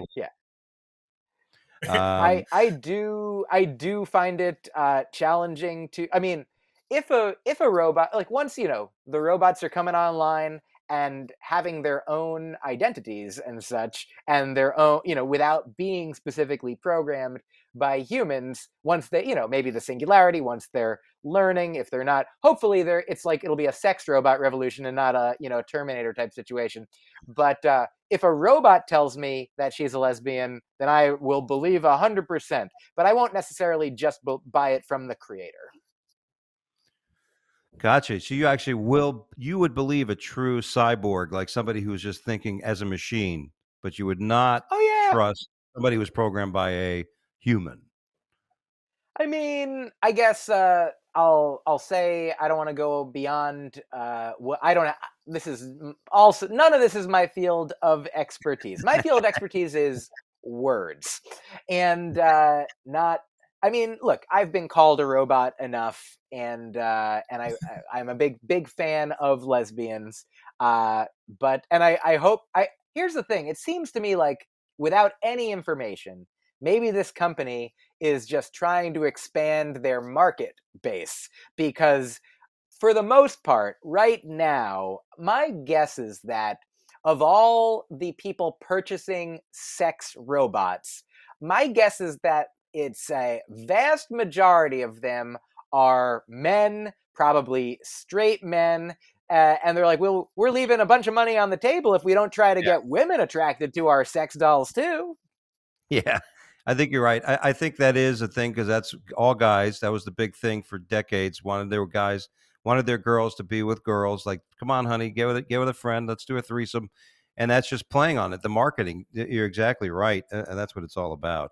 [SPEAKER 3] I do find it challenging to. I mean, if a robot, like once the robots are coming online and having their own identities and such, and their own, without being specifically programmed by humans, once they, maybe the singularity, once they're learning, if they're not, hopefully it's like it'll be a sex robot revolution and not a Terminator type situation. But if a robot tells me that she's a lesbian, then I will believe 100%, but I won't necessarily just buy it from the creator.
[SPEAKER 1] Gotcha. So you would believe a true cyborg, like somebody who's just thinking as a machine, but you would not
[SPEAKER 3] Oh yeah.
[SPEAKER 1] trust somebody who was programmed by a human.
[SPEAKER 3] I mean, I guess I'll say I don't want to go beyond what I don't. This is also none of this is my field of expertise. My field of expertise is words, and not. I mean, look, I've been called a robot enough, and I'm a big fan of lesbians. But I hope I. Here's the thing. It seems to me like without any information, maybe this company is just trying to expand their market base because for the most part right now my guess is that of all the people purchasing sex robots, my guess is that it's a vast majority of them are men, probably straight men, and they're like, well, we're leaving a bunch of money on the table if we don't try to get women attracted to our sex dolls too.
[SPEAKER 1] Yeah, I think you're right. I think that is a thing because that's all guys. That was the big thing for decades. Wanted their girls to be with girls. Like, come on, honey, get with a friend. Let's do a threesome, and that's just playing on it. The marketing. You're exactly right, and that's what it's all about.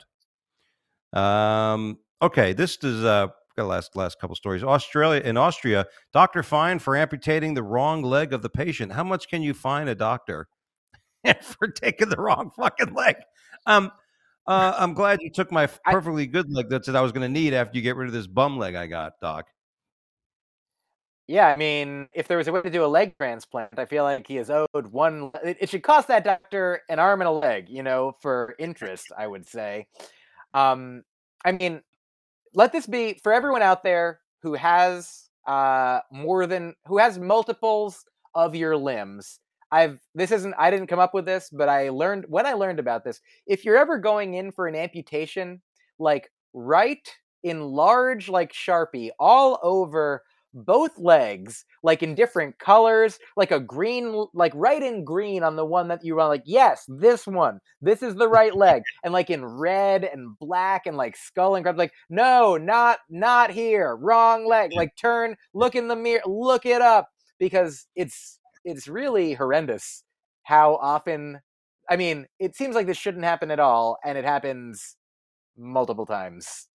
[SPEAKER 1] Okay, this is got last couple stories. Austria, doctor fined for amputating the wrong leg of the patient. How much can you fine a doctor for taking the wrong fucking leg? Um, I'm glad you took my perfectly good leg that I was going to need after you get rid of this bum leg I got, Doc.
[SPEAKER 3] Yeah, I mean, if there was a way to do a leg transplant, I feel like he is owed one. It should cost that doctor an arm and a leg, for interest, I would say. I mean, let this be for everyone out there who has who has multiples of your limbs. I didn't come up with this, but I learned about this. If you're ever going in for an amputation, like write in large like Sharpie all over both legs, like in different colors, like a green, like write in green on the one that you run, like, yes, this one, this is the right leg, and like in red and black and like skull and crab, like, no, not here, wrong leg, like turn, look in the mirror, look it up, because it's really horrendous how often. I mean, it seems like this shouldn't happen at all, and it happens multiple times.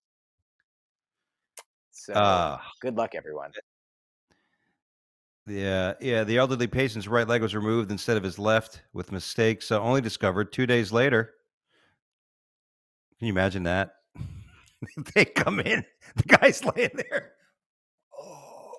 [SPEAKER 3] So good luck, everyone.
[SPEAKER 1] Yeah, the elderly patient's right leg was removed instead of his left with mistakes, only discovered 2 days later. Can you imagine that? They come in, the guy's laying there. Oh.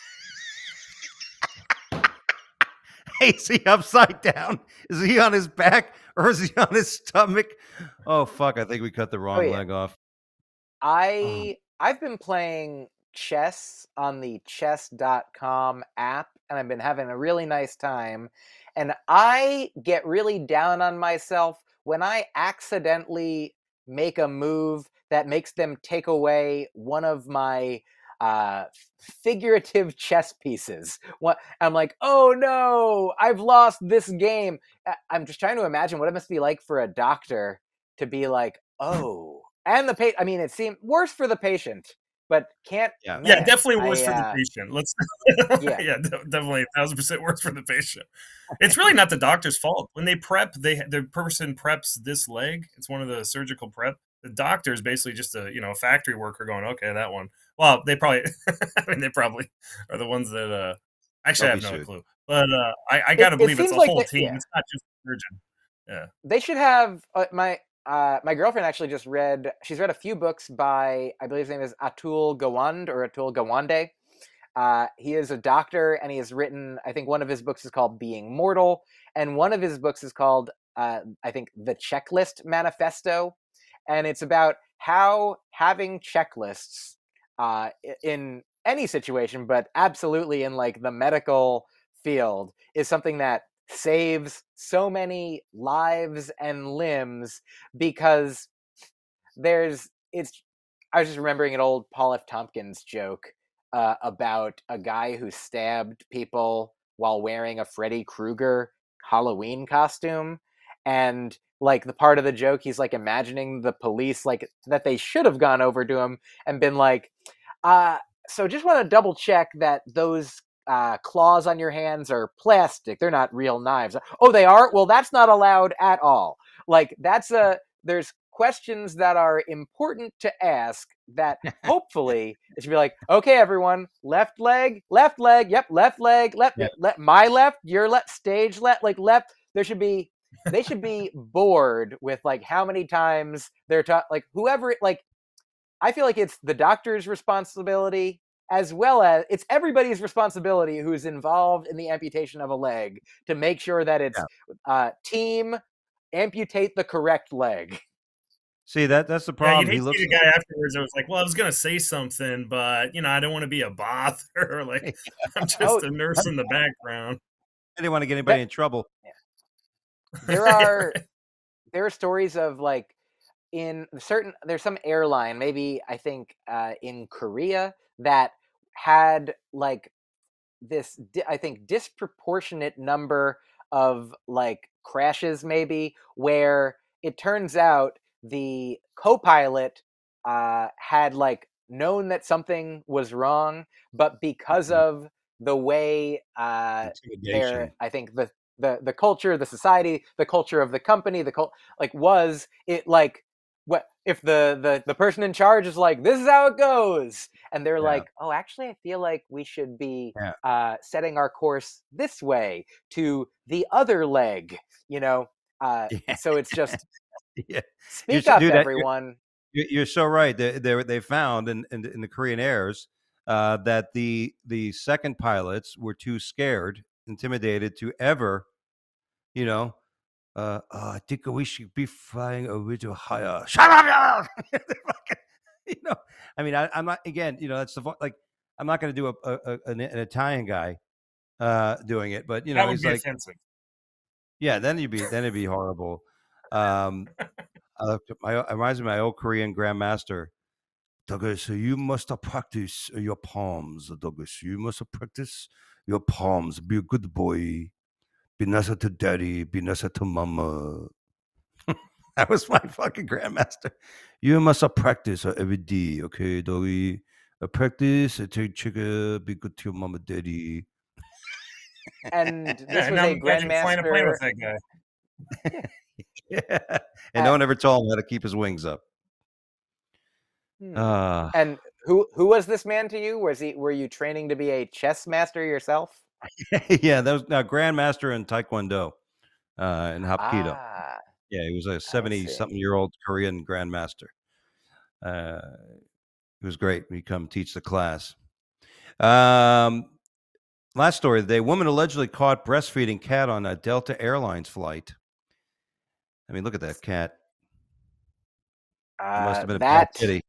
[SPEAKER 1] Hey, is he upside down? Is he on his back or is he on his stomach? Oh fuck, I think we cut the wrong leg off.
[SPEAKER 3] I've been playing chess on the chess.com app, and I've been having a really nice time. And I get really down on myself when I accidentally make a move that makes them take away one of my figurative chess pieces. I'm like, oh no, I've lost this game. I'm just trying to imagine what it must be like for a doctor to be like, oh, and I mean, it seemed worse for the patient, but can't.
[SPEAKER 2] Yeah,
[SPEAKER 3] man,
[SPEAKER 2] definitely worse for the patient.
[SPEAKER 3] Yeah,
[SPEAKER 2] definitely 1,000% worse for the patient. It's really not the doctor's fault. When they prep, the person preps this leg. It's one of the surgical prep. The doctor is basically just a factory worker going, okay, that one. Well, they probably, they probably are the ones that. Actually, I have no clue, but I gotta believe it's a whole team. Yeah. It's not just the surgeon. Yeah,
[SPEAKER 3] they should have my girlfriend actually just read. She's read a few books by, I believe his name is Atul Gawande. He is a doctor, and he has written, I think one of his books is called Being Mortal, and one of his books is called, I think, The Checklist Manifesto, and it's about how having checklists in any situation, but absolutely in like the medical field, is something that saves so many lives and limbs, because I was just remembering an old Paul F. Tompkins joke about a guy who stabbed people while wearing a Freddy Krueger Halloween costume, and like the part of the joke, he's like imagining the police, like that they should have gone over to him and been like, So just want to double check that those claws on your hands are plastic. They're not real knives. Oh, they are? Well, that's not allowed at all. Like there's questions that are important to ask that hopefully it should be like, okay, everyone, left leg, yep, left leg,
[SPEAKER 1] Yeah.
[SPEAKER 3] my left, your left, stage left, like left. They should be bored with like how many times they're like whoever like I feel like it's the doctor's responsibility as well as it's everybody's responsibility who's involved in the amputation of a leg to make sure that it's team amputate the correct leg.
[SPEAKER 1] See, that's the
[SPEAKER 2] Yeah,
[SPEAKER 1] problem.
[SPEAKER 2] you'd
[SPEAKER 1] He
[SPEAKER 2] hate to
[SPEAKER 1] looks
[SPEAKER 2] see the guy afterwards. I was like, well, I was gonna say something, but I don't want to be a bother. Like, I'm just a nurse in the background.
[SPEAKER 1] I didn't want to get anybody in trouble.
[SPEAKER 3] There are stories of like there's some airline, maybe I think in Korea, that had like this I think disproportionate number of like crashes, maybe, where it turns out the co-pilot had like known that something was wrong, but because of the way
[SPEAKER 1] Intimidation.
[SPEAKER 3] I think the culture, the society, the culture of the company, was it like what if the person in charge is like, this is how it goes, and they're like, oh, actually I feel like we should be setting our course this way to the other leg, so it's just speak up, everyone.
[SPEAKER 1] You're so right. They found in the Korean Airs that the second pilots were too scared, intimidated to ever, I think we should be flying a little higher. Shut up! I mean, I'm not, again, that's like, I'm not going to do an Italian guy doing it, but
[SPEAKER 2] that would
[SPEAKER 1] he's
[SPEAKER 2] be
[SPEAKER 1] like,
[SPEAKER 2] offensive.
[SPEAKER 1] Yeah, then it'd be horrible. It reminds me of my old Korean grandmaster. Douglas, you must practice your palms, Douglas. You must practice your palms. Be a good boy. Be nicer to daddy. Be nicer to mama. That was my fucking grandmaster. You must practice every day, okay, doggy? Practice, take chicken, be good to your mama, daddy.
[SPEAKER 3] And this was a grandmaster.
[SPEAKER 2] A plane with that guy.
[SPEAKER 1] Yeah, and no one ever told him how to keep his wings up.
[SPEAKER 3] And who was this man to you? Were you training to be a chess master yourself?
[SPEAKER 1] Yeah, that was now grandmaster in Taekwondo in Hapkido. Yeah, he was a 70-something-year-old Korean grandmaster. It was great. He'd come teach the class. Last story of the day: woman allegedly caught breastfeeding cat on a Delta Airlines flight. I mean, look at that cat. It must have been a bad kitty.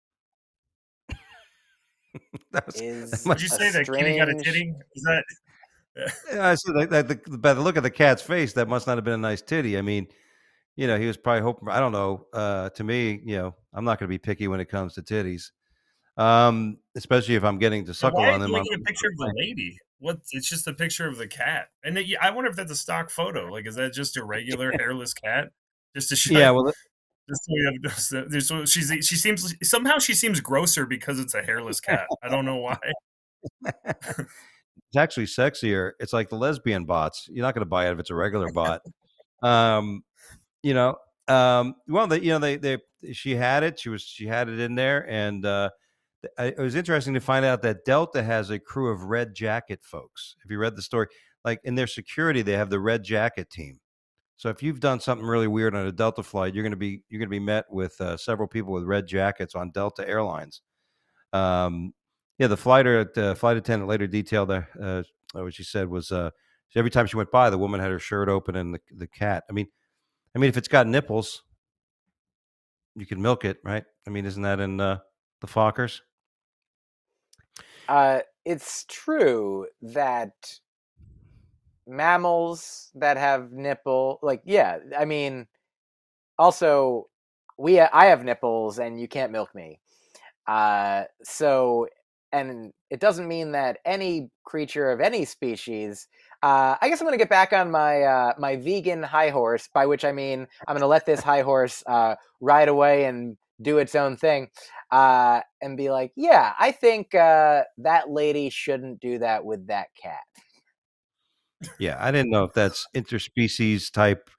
[SPEAKER 2] Would you say that kitty got a titty? Is that?
[SPEAKER 1] I said that by the look of the cat's face, that must not have been a nice titty. I mean, he was probably hoping. I don't know. To me, I'm not going to be picky when it comes to titties, especially if I'm getting to suckle on them.
[SPEAKER 2] Why are you looking at a picture of the lady? What? It's just a picture of the cat, and I wonder if that's a stock photo. Like, is that just a regular hairless cat? Just to show.
[SPEAKER 1] Yeah, well.
[SPEAKER 2] She seems grosser because it's a hairless cat. I don't know why.
[SPEAKER 1] It's actually sexier. It's like the lesbian bots. You're not going to buy it if it's a regular bot. She had it. She had it in there, and it was interesting to find out that Delta has a crew of red jacket folks. Have you read the story? Like in their security, they have the red jacket team. So if you've done something really weird on a Delta flight, you're going to be met with several people with red jackets on Delta Airlines. The flight attendant later detailed what she said was every time she went by, the woman had her shirt open and the cat. I mean, if it's got nipples, you can milk it, right? I mean, isn't that in the Fockers?
[SPEAKER 3] It's true that mammals that have nipple, I mean, also I have nipples and you can't milk me. So, and it doesn't mean that any creature of any species. I guess I'm going to get back on my my vegan high horse, by which I mean I'm going to let this high horse ride away and do its own thing, and be like, yeah, I think that lady shouldn't do that with that cat.
[SPEAKER 1] Yeah, I didn't know if that's interspecies type,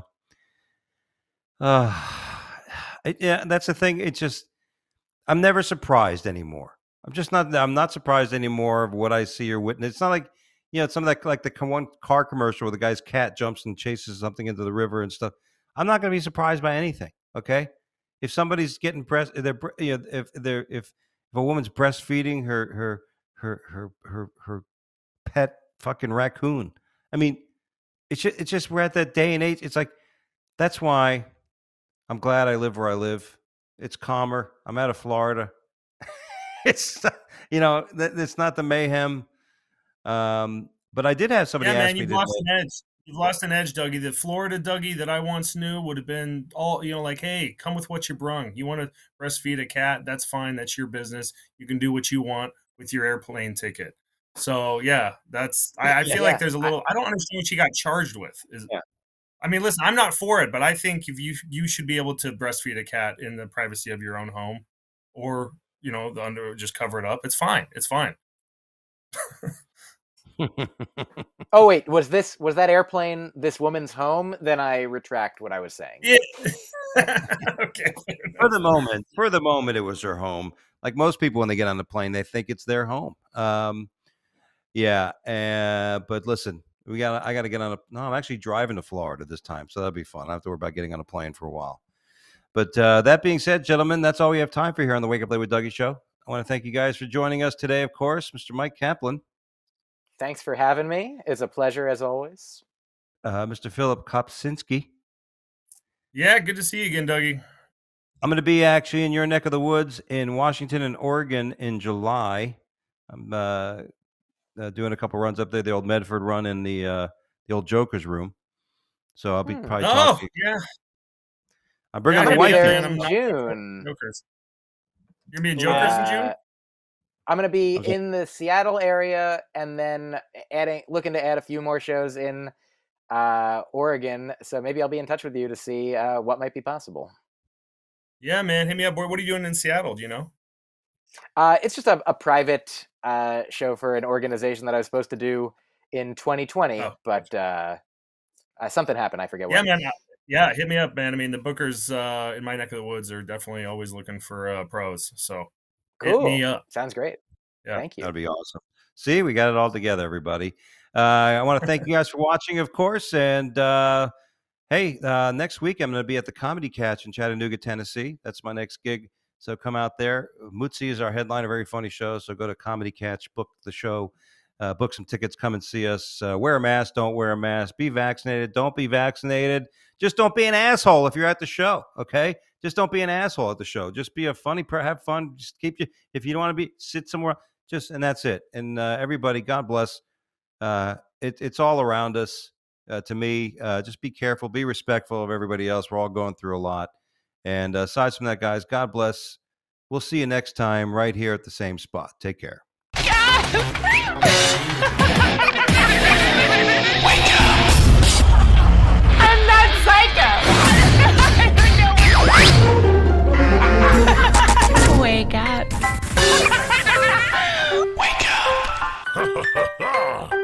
[SPEAKER 1] Uh, yeah, that's the thing. It's just I'm never surprised anymore. I'm not surprised anymore of what I see or witness. It's not like it's some of that like the one car commercial where the guy's cat jumps and chases something into the river and stuff. I'm not going to be surprised by anything. Okay, if somebody's getting breast, if a woman's breastfeeding her pet fucking raccoon. I mean, it's just we're at that day and age. It's like that's why I'm glad I live where I live. It's calmer. I'm out of Florida. It's it's not the mayhem. But I did have somebody
[SPEAKER 2] Yeah,
[SPEAKER 1] ask
[SPEAKER 2] man,
[SPEAKER 1] me
[SPEAKER 2] you've
[SPEAKER 1] today.
[SPEAKER 2] lost an edge. You've lost an edge, Dougie. The Florida Dougie that I once knew would have been all, like, hey, come with what you brung. You want to breastfeed a cat? That's fine. That's your business. You can do what you want with your airplane ticket. So, yeah, I feel like there's a little, I don't understand what you got charged with. I mean, listen, I'm not for it, but I think if you should be able to breastfeed a cat in the privacy of your own home, or just cover it up. It's fine. It's fine.
[SPEAKER 3] Oh wait, was that airplane this woman's home? Then I retract what I was saying.
[SPEAKER 2] Yeah. Okay.
[SPEAKER 1] For the moment, it was her home. Like most people, when they get on the plane, they think it's their home. Yeah. But listen, I got to get on no, I'm actually driving to Florida this time, so that'll be fun. I don't have to worry about getting on a plane for a while. But that being said, gentlemen, that's all we have time for here on the Wake Up Late with Dougie show. I want to thank you guys for joining us today, of course. Mr. Mike Kaplan.
[SPEAKER 3] Thanks for having me. It's a pleasure as always.
[SPEAKER 1] Mr. Philip Kopczynski.
[SPEAKER 2] Yeah, good to see you again, Dougie.
[SPEAKER 1] I'm going to be actually in your neck of the woods in Washington and Oregon in July. I'm doing a couple runs up there, the old Medford run in the old Joker's room. So I'll be probably talking.
[SPEAKER 2] Yeah.
[SPEAKER 1] I'm bringing the wife
[SPEAKER 3] in June.
[SPEAKER 2] Jokers. You're being Jokers in June?
[SPEAKER 3] I'm going to be in the Seattle area, and then looking to add a few more shows in Oregon. So maybe I'll be in touch with you to see what might be possible.
[SPEAKER 2] Yeah, man, hit me up. What are you doing in Seattle? Do you know?
[SPEAKER 3] It's just a private show for an organization that I was supposed to do in 2020, but something happened. I forget what.
[SPEAKER 2] Yeah, man. Yeah, hit me up, man. I mean, the bookers in my neck of the woods are definitely always looking for pros. So
[SPEAKER 3] cool.
[SPEAKER 2] Hit me up.
[SPEAKER 3] Sounds great.
[SPEAKER 2] Yeah.
[SPEAKER 3] Thank you.
[SPEAKER 1] That'd be awesome. See, we got it all together, everybody. I want to thank you guys for watching, of course. And hey, next week I'm going to be at the Comedy Catch in Chattanooga, Tennessee. That's my next gig. So come out there. Mutzi is our headliner, very funny show. So go to Comedy Catch, book the show, book some tickets, come and see us. Wear a mask, don't wear a mask. Be vaccinated, don't be vaccinated. Just don't be an asshole if you're at the show, okay? Just don't be an asshole at the show. Just be a funny, have fun. Just if you don't want to sit somewhere, and that's it. And everybody, God bless. It's all around us. To me, just be careful, be respectful of everybody else. We're all going through a lot. And aside from that, guys, God bless. We'll see you next time right here at the same spot. Take care.
[SPEAKER 4] Wake up. I'm not psycho. Wake up. Wake up.